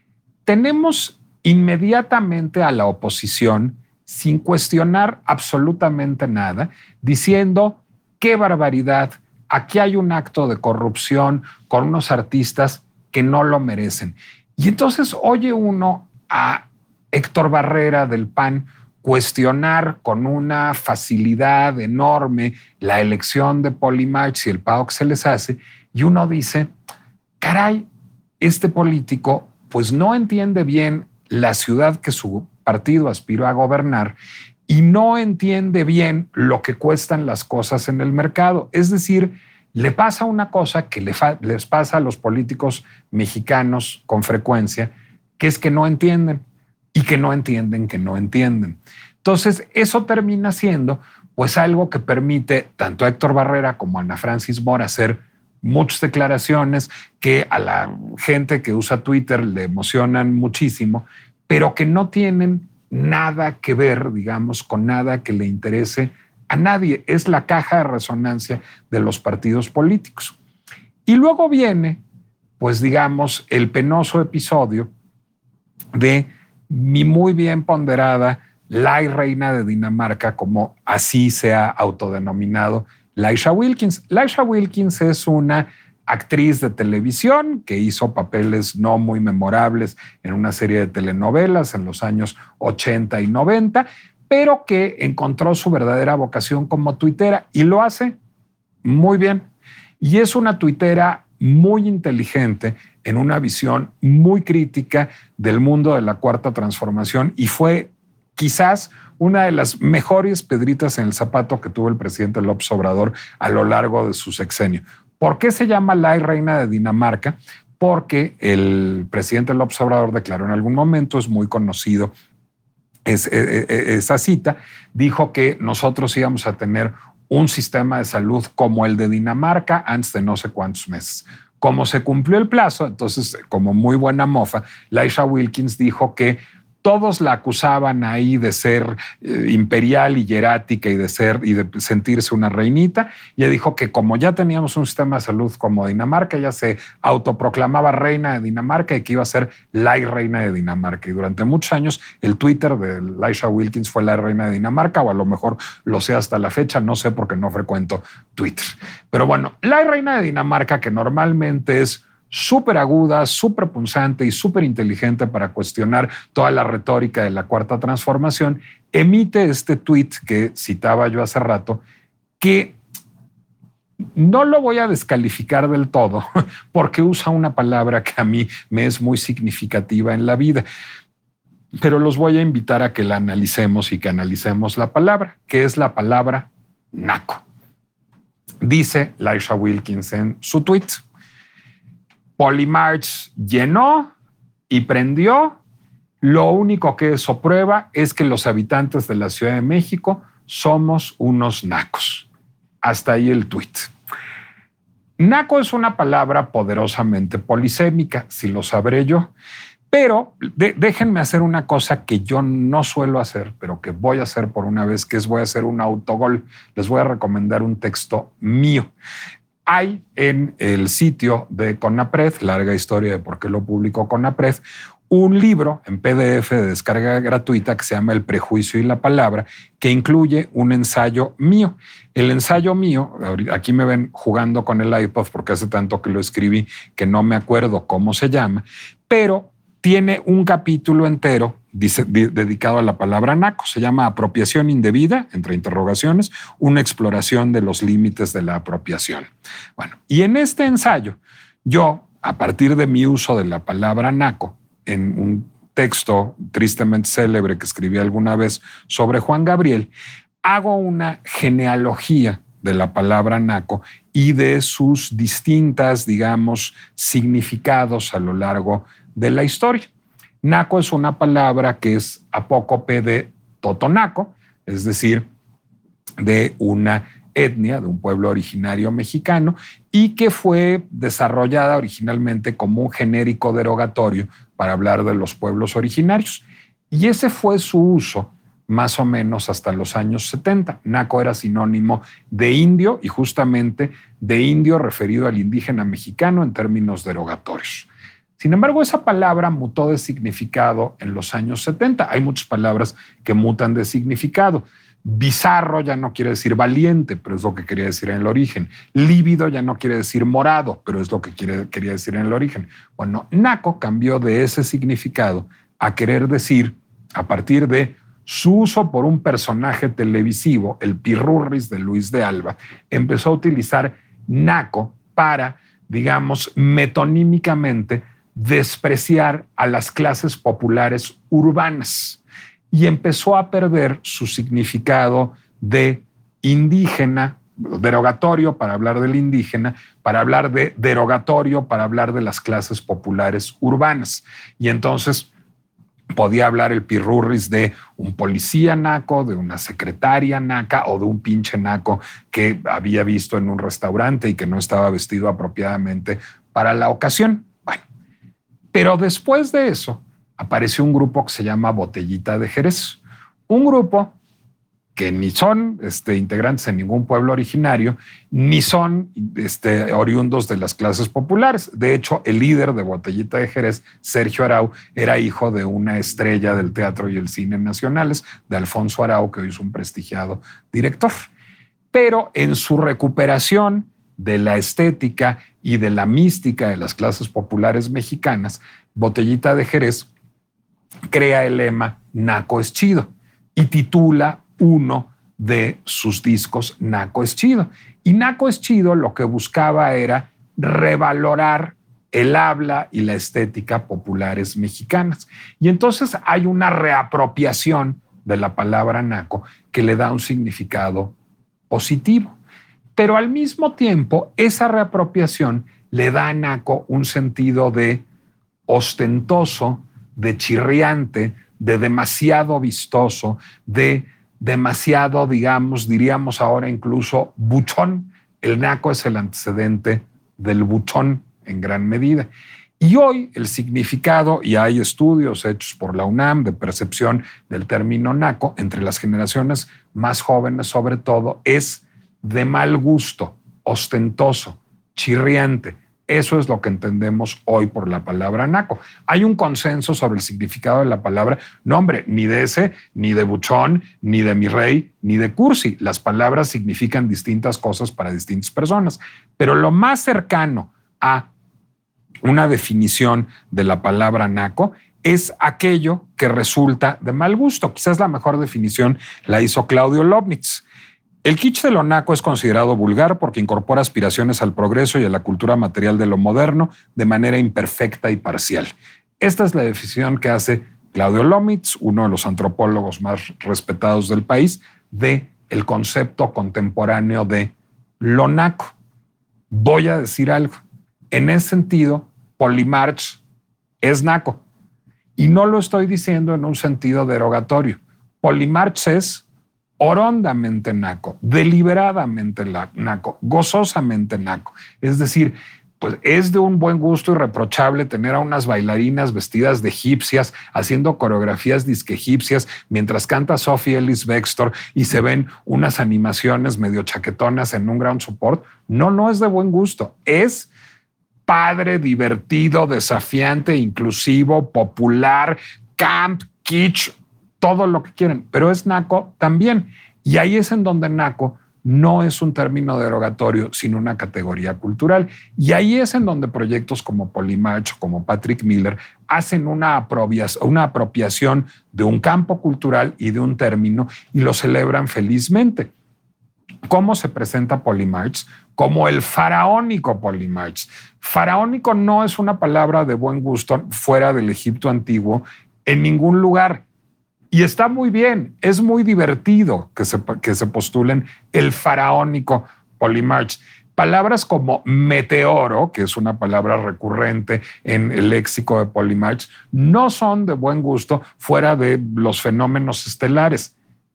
Tenemos inmediatamente a la oposición, sin cuestionar absolutamente nada, diciendo qué barbaridad, aquí hay un acto de corrupción con unos artistas que no lo merecen. Y entonces oye uno a Héctor Barrera del P A N cuestionar con una facilidad enorme la elección de Polymarch y el pago que se les hace, y uno dice, caray, este político pues no entiende bien la ciudad que su partido aspiró a gobernar y no entiende bien lo que cuestan las cosas en el mercado. Es decir, le pasa una cosa que le fa- les pasa a los políticos mexicanos con frecuencia, que es que no entienden. Y que no entienden, que no entienden. Entonces, eso termina siendo pues algo que permite tanto a Héctor Barrera como a Ana Francis Moore hacer muchas declaraciones que a la gente que usa Twitter le emocionan muchísimo, pero que no tienen nada que ver, digamos, con nada que le interese a nadie. Es la caja de resonancia de los partidos políticos. Y luego viene, pues digamos, el penoso episodio de mi muy bien ponderada la reina de Dinamarca, como así se ha autodenominado Laisha Wilkins. Laisha Wilkins es una actriz de televisión que hizo papeles no muy memorables en una serie de telenovelas en los años ochenta y noventa, pero que encontró su verdadera vocación como tuitera y lo hace muy bien. Y es una tuitera muy inteligente, en una visión muy crítica del mundo de la Cuarta Transformación, y fue quizás una de las mejores pedritas en el zapato que tuvo el presidente López Obrador a lo largo de su sexenio. ¿Por qué se llama la reina de Dinamarca? Porque el presidente López Obrador declaró en algún momento, es muy conocido es, es, es, esa cita, dijo que nosotros íbamos a tener un sistema de salud como el de Dinamarca antes de no sé cuántos meses. Como se cumplió el plazo, entonces, como muy buena mofa, Laisha Wilkins dijo que todos la acusaban ahí de ser eh, imperial y hierática y de ser y de sentirse una reinita. Y ella dijo que como ya teníamos un sistema de salud como Dinamarca, ella se autoproclamaba reina de Dinamarca y que iba a ser la reina de Dinamarca. Y durante muchos años el Twitter de Laisha Wilkins fue la reina de Dinamarca, o a lo mejor lo sé hasta la fecha, no sé porque no frecuento Twitter. Pero bueno, la reina de Dinamarca, que normalmente es súper aguda, súper punzante y súper inteligente para cuestionar toda la retórica de la Cuarta Transformación, emite este tuit que citaba yo hace rato, que no lo voy a descalificar del todo porque usa una palabra que a mí me es muy significativa en la vida, pero los voy a invitar a que la analicemos y que analicemos la palabra, que es la palabra naco. Dice Laisha Wilkins en su tuit: Polymarch llenó y prendió Lo único que eso prueba es que los habitantes de la Ciudad de México somos unos nacos. Hasta ahí el tuit. Naco es una palabra poderosamente polisémica, si lo sabré yo, pero de, déjenme hacer una cosa que yo no suelo hacer, pero que voy a hacer por una vez, que es voy a hacer un autogol. Les voy a recomendar un texto mío. Hay en el sitio de CONAPRED, larga historia de por qué lo publicó CONAPRED, un libro en P D F de descarga gratuita que se llama El prejuicio y la palabra, que incluye un ensayo mío. El ensayo mío, aquí me ven jugando con el iPod porque hace tanto que lo escribí que no me acuerdo cómo se llama, pero tiene un capítulo entero dice, de, dedicado a la palabra naco. Se llama Apropiación indebida, entre interrogaciones, una exploración de los límites de la apropiación. Bueno, y en este ensayo, yo, a partir de mi uso de la palabra naco, en un texto tristemente célebre que escribí alguna vez sobre Juan Gabriel, hago una genealogía de la palabra naco y de sus distintas, digamos, significados a lo largo de la historia. Naco es una palabra que es apócope de totonaco, es decir, de una etnia, de un pueblo originario mexicano, y que fue desarrollada originalmente como un genérico derogatorio para hablar de los pueblos originarios. Y ese fue su uso más o menos hasta los años setenta. Naco era sinónimo de indio y justamente de indio referido al indígena mexicano en términos derogatorios. Sin embargo, esa palabra mutó de significado en los años setenta. Hay muchas palabras que mutan de significado. Bizarro ya no quiere decir valiente, pero es lo que quería decir en el origen. Lívido ya no quiere decir morado, pero es lo que quiere, quería decir en el origen. Bueno, naco cambió de ese significado a querer decir, a partir de su uso por un personaje televisivo, el Pirurris de Luis de Alba, empezó a utilizar naco para, digamos, metonímicamente despreciar a las clases populares urbanas y empezó a perder su significado de indígena, derogatorio para hablar del indígena, para hablar de derogatorio para hablar de las clases populares urbanas. Y entonces podía hablar el Pirurris de un policía naco, de una secretaria naca o de un pinche naco que había visto en un restaurante y que no estaba vestido apropiadamente para la ocasión. Bueno, pero después de eso apareció un grupo que se llama Botellita de Jerez, un grupo que ni son este, integrantes en ningún pueblo originario, ni son este, oriundos de las clases populares. De hecho, el líder de Botellita de Jerez, Sergio Arau, era hijo de una estrella del teatro y el cine nacionales, de Alfonso Arau, que hoy es un prestigiado director. Pero en su recuperación de la estética y de la mística de las clases populares mexicanas, Botellita de Jerez crea el lema Naco es chido y titula uno de sus discos Naco es chido. Y Naco es chido lo que buscaba era revalorar el habla y la estética populares mexicanas. Y entonces hay una reapropiación de la palabra naco que le da un significado positivo. Pero al mismo tiempo, esa reapropiación le da a naco un sentido de ostentoso, de chirriante, de demasiado vistoso, de demasiado, digamos, diríamos ahora incluso buchón. El naco es el antecedente del buchón en gran medida. Y hoy el significado, y hay estudios hechos por la UNAM de percepción del término naco entre las generaciones más jóvenes sobre todo, es de mal gusto, ostentoso, chirriante. Eso es lo que entendemos hoy por la palabra naco. Hay un consenso sobre el significado de la palabra. No, hombre, ni de ese, ni de buchón, ni de mi rey, ni de cursi. Las palabras significan distintas cosas para distintas personas. Pero lo más cercano a una definición de la palabra naco es aquello que resulta de mal gusto. Quizás la mejor definición la hizo Claudio Lovnitz. El kitsch de lo naco es considerado vulgar porque incorpora aspiraciones al progreso y a la cultura material de lo moderno de manera imperfecta y parcial. Esta es la definición que hace Claudio Lovnitz, uno de los antropólogos más respetados del país, de el concepto contemporáneo de lo naco. Voy a decir algo. En ese sentido, Polymarch es naco. Y no lo estoy diciendo en un sentido derogatorio. Polymarch es horondamente naco, deliberadamente naco, gozosamente naco. Es decir, pues es de un buen gusto irreprochable tener a unas bailarinas vestidas de egipcias haciendo coreografías disque egipcias mientras canta Sophie Ellis Bextor y se ven unas animaciones medio chaquetonas en un ground support. No, no es de buen gusto. Es padre, divertido, desafiante, inclusivo, popular, camp, kitsch, todo lo que quieren, pero es naco también. Y ahí es en donde naco no es un término derogatorio, sino una categoría cultural. Y ahí es en donde proyectos como Polymarch o como Patrick Miller hacen una apropiación, una apropiación de un campo cultural y de un término y lo celebran felizmente. ¿Cómo se presenta Polymarch? Como el faraónico Polymarch. Faraónico no es una palabra de buen gusto fuera del Egipto antiguo en ningún lugar. Y está muy bien, es muy divertido que se, que se postulen el faraónico Polymarch. Palabras como meteoro, que es una palabra recurrente en el léxico de Polymarch, no son de buen gusto fuera de los fenómenos estelares.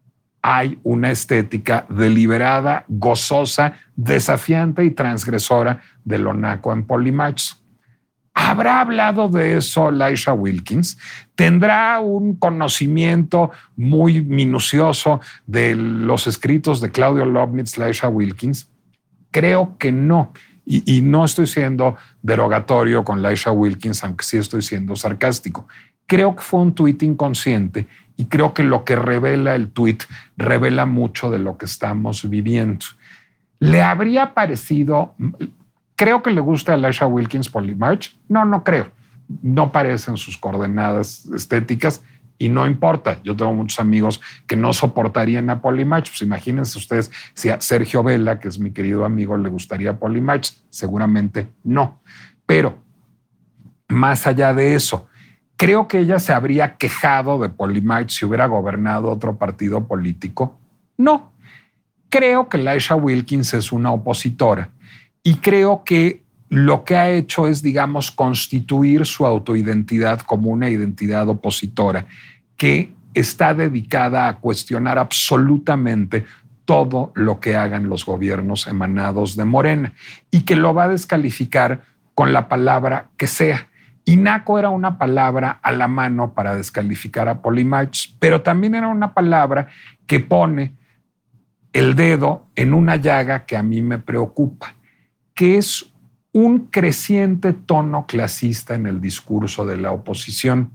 Hay una estética deliberada, gozosa, desafiante y transgresora de lo naco en Polymarch. ¿Habrá hablado de eso Laisha Wilkins? ¿Tendrá un conocimiento muy minucioso de los escritos de Claudio Lovnitz, Laisha Wilkins? Creo que no. Y, y no estoy siendo derogatorio con Laisha Wilkins, aunque sí estoy siendo sarcástico. Creo que fue un tuit inconsciente y creo que lo que revela el tuit revela mucho de lo que estamos viviendo. ¿Le habría parecido... ¿Creo que le gusta a Laisha Wilkins Polymarch? No, no creo. No parecen sus coordenadas estéticas y no importa. Yo tengo muchos amigos que no soportarían a Polymarch. Pues imagínense ustedes si a Sergio Vela, que es mi querido amigo, le gustaría Polymarch. Seguramente no. Pero más allá de eso, creo que ella se habría quejado de Polymarch si hubiera gobernado otro partido político. No. Creo que Laisha Wilkins es una opositora. Y creo que lo que ha hecho es, digamos, constituir su autoidentidad como una identidad opositora que está dedicada a cuestionar absolutamente todo lo que hagan los gobiernos emanados de Morena y que lo va a descalificar con la palabra que sea. Y naco era una palabra a la mano para descalificar a Polymarch, pero también era una palabra que pone el dedo en una llaga que a mí me preocupa, que es un creciente tono clasista en el discurso de la oposición.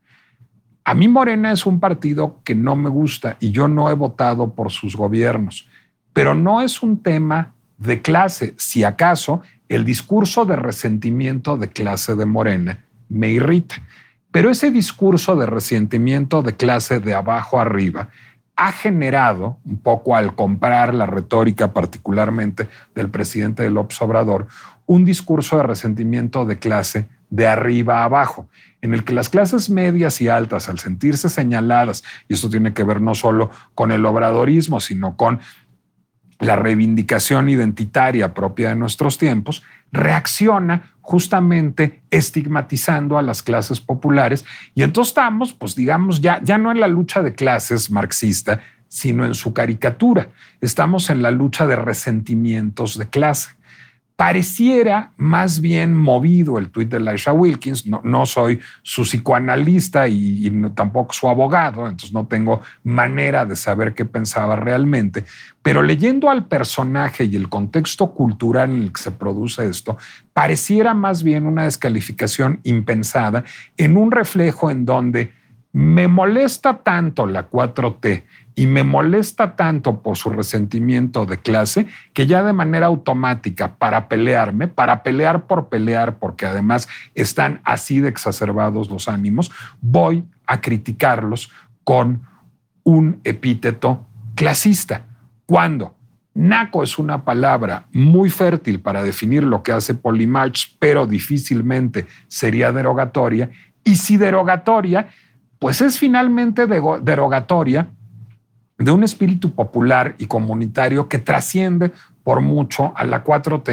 A mí Morena es un partido que no me gusta y yo no he votado por sus gobiernos, pero no es un tema de clase. Si acaso, el discurso de resentimiento de clase de Morena me irrita, pero ese discurso de resentimiento de clase de abajo arriba ha generado, un poco al comprar la retórica particularmente del presidente López Obrador, un discurso de resentimiento de clase de arriba a abajo, en el que las clases medias y altas, al sentirse señaladas, y esto tiene que ver no solo con el obradorismo, sino con la reivindicación identitaria propia de nuestros tiempos, reacciona justamente estigmatizando a las clases populares. Y entonces estamos, pues digamos, ya, ya no en la lucha de clases marxista, sino en su caricatura. Estamos en la lucha de resentimientos de clase. Pareciera más bien movido el tuit de Laisha Wilkins. No, no soy su psicoanalista y, y no, tampoco su abogado, entonces no tengo manera de saber qué pensaba realmente. Pero leyendo al personaje y el contexto cultural en el que se produce esto, pareciera más bien una descalificación impensada en un reflejo en donde me molesta tanto la cuatro T y me molesta tanto por su resentimiento de clase que ya de manera automática para pelearme, para pelear por pelear, porque además están así de exacerbados los ánimos, voy a criticarlos con un epíteto clasista. Cuando naco es una palabra muy fértil para definir lo que hace Polymarch, pero difícilmente sería derogatoria, y si derogatoria, pues es finalmente derogatoria de un espíritu popular y comunitario que trasciende por mucho a la cuatro T,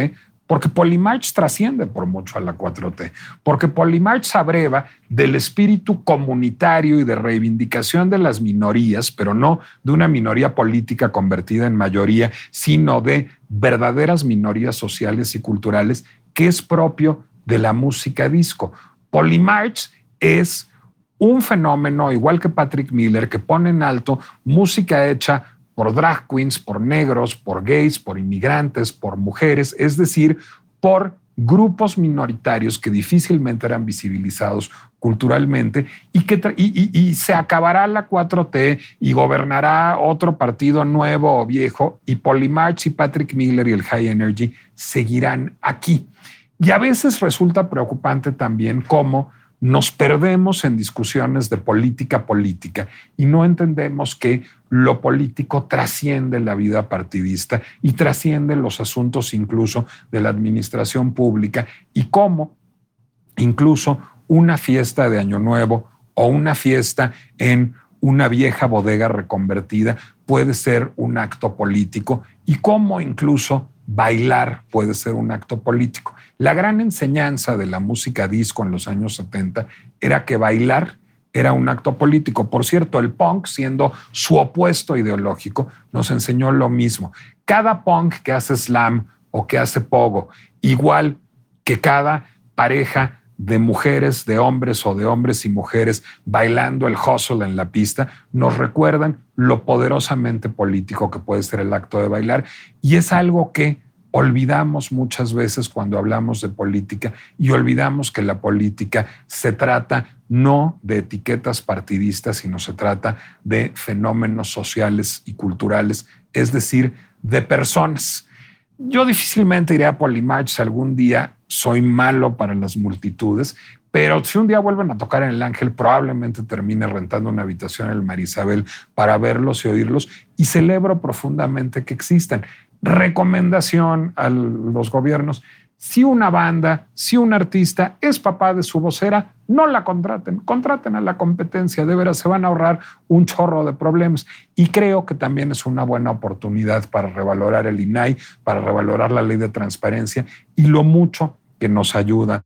Porque Polymarch trasciende por mucho a la cuatro T, porque Polymarch se abreva del espíritu comunitario y de reivindicación de las minorías, pero no de una minoría política convertida en mayoría, sino de verdaderas minorías sociales y culturales, que es propio de la música disco. Polymarch es un fenómeno, igual que Patrick Miller, que pone en alto música hecha por drag queens, por negros, por gays, por inmigrantes, por mujeres, es decir, por grupos minoritarios que difícilmente eran visibilizados culturalmente y que y, y, y se acabará la cuatro T y gobernará otro partido nuevo o viejo y Polymarch y Patrick Miller y el High Energy seguirán aquí. Y a veces resulta preocupante también cómo nos perdemos en discusiones de política política y no entendemos que lo político trasciende la vida partidista y trasciende los asuntos incluso de la administración pública y cómo incluso una fiesta de Año Nuevo o una fiesta en una vieja bodega reconvertida puede ser un acto político y cómo incluso bailar puede ser un acto político. La gran enseñanza de la música disco en los años setenta era que bailar era un acto político. Por cierto, el punk, siendo su opuesto ideológico, nos enseñó lo mismo. Cada punk que hace slam o que hace pogo, igual que cada pareja de mujeres, de hombres o de hombres y mujeres bailando el hustle en la pista, nos recuerdan lo poderosamente político que puede ser el acto de bailar. Y es algo que olvidamos muchas veces cuando hablamos de política y olvidamos que la política se trata no de etiquetas partidistas, sino se trata de fenómenos sociales y culturales, es decir, de personas. Yo difícilmente iré a Polymarch si algún día soy malo para las multitudes, pero si un día vuelven a tocar en el Ángel, probablemente termine rentando una habitación en el Marisabel para verlos y oírlos, y celebro profundamente que existan. Recomendación a los gobiernos: si una banda, si un artista es papá de su vocera, no la contraten, contraten a la competencia, de veras se van a ahorrar un chorro de problemas. Y creo que también es una buena oportunidad para revalorar el I N A I, para revalorar la ley de transparencia y lo mucho que nos ayuda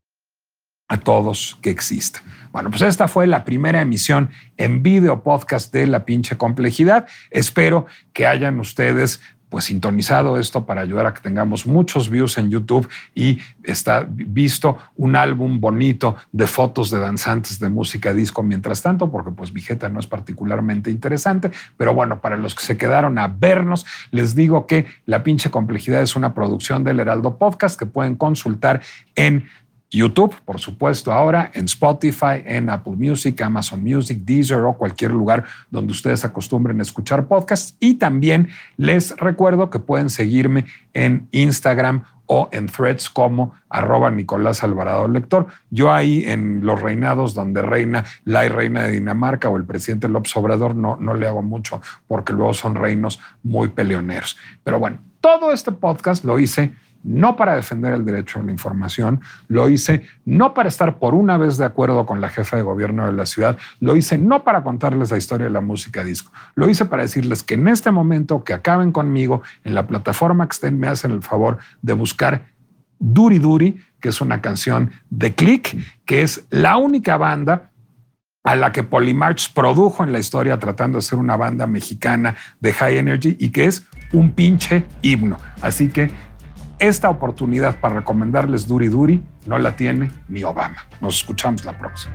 a todos que exista. Bueno, pues esta fue la primera emisión en video podcast de La Pinche Complejidad. Espero que hayan ustedes pues sintonizado esto para ayudar a que tengamos muchos views en YouTube y está visto un álbum bonito de fotos de danzantes de música disco mientras tanto, porque pues mi jeta no es particularmente interesante, pero bueno, para los que se quedaron a vernos, les digo que La Pinche Complejidad es una producción del Heraldo Podcast que pueden consultar en YouTube, por supuesto, ahora en Spotify, en Apple Music, Amazon Music, Deezer o cualquier lugar donde ustedes acostumbren a escuchar podcasts. Y también les recuerdo que pueden seguirme en Instagram o en Threads como arroba Nicolás Alvarado Lector. Yo ahí en los reinados donde reina la reina de Dinamarca o el presidente López Obrador no, no le hago mucho porque luego son reinos muy peleoneros. Pero bueno, todo este podcast lo hice no para defender el derecho a la información, lo hice no para estar por una vez de acuerdo con la jefa de gobierno de la ciudad, lo hice no para contarles la historia de la música disco, lo hice para decirles que en este momento que acaben conmigo en la plataforma que estén, me hacen el favor de buscar Duri Duri, que es una canción de Click, que es la única banda a la que Polymarch produjo en la historia tratando de ser una banda mexicana de High Energy y que es un pinche himno. Así que esta oportunidad para recomendarles Duri Duri no la tiene ni Obama. Nos escuchamos la próxima.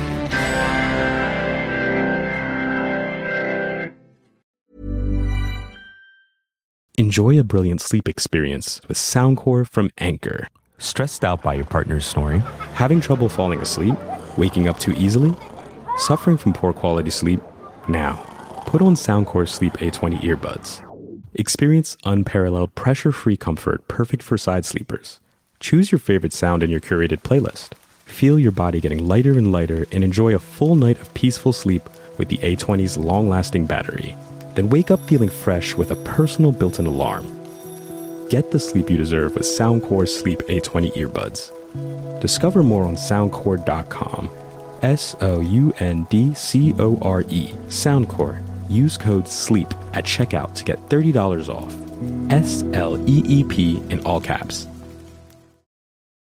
Enjoy a brilliant sleep experience with Soundcore from Anchor. Stressed out by your partner's snoring? Having trouble falling asleep? Waking up too easily? Suffering from poor quality sleep? Now, put on Soundcore Sleep A twenty earbuds. Experience unparalleled pressure-free comfort perfect for side sleepers. Choose your favorite sound in your curated playlist. Feel your body getting lighter and lighter and enjoy a full night of peaceful sleep with the A twenty's long-lasting battery. Then wake up feeling fresh with a personal built-in alarm. Get the sleep you deserve with Soundcore Sleep A twenty earbuds. Discover more on soundcore dot com. S O U N D C O R E. Soundcore. Use code SLEEP at checkout to get thirty dollars off. S L E E P in all caps.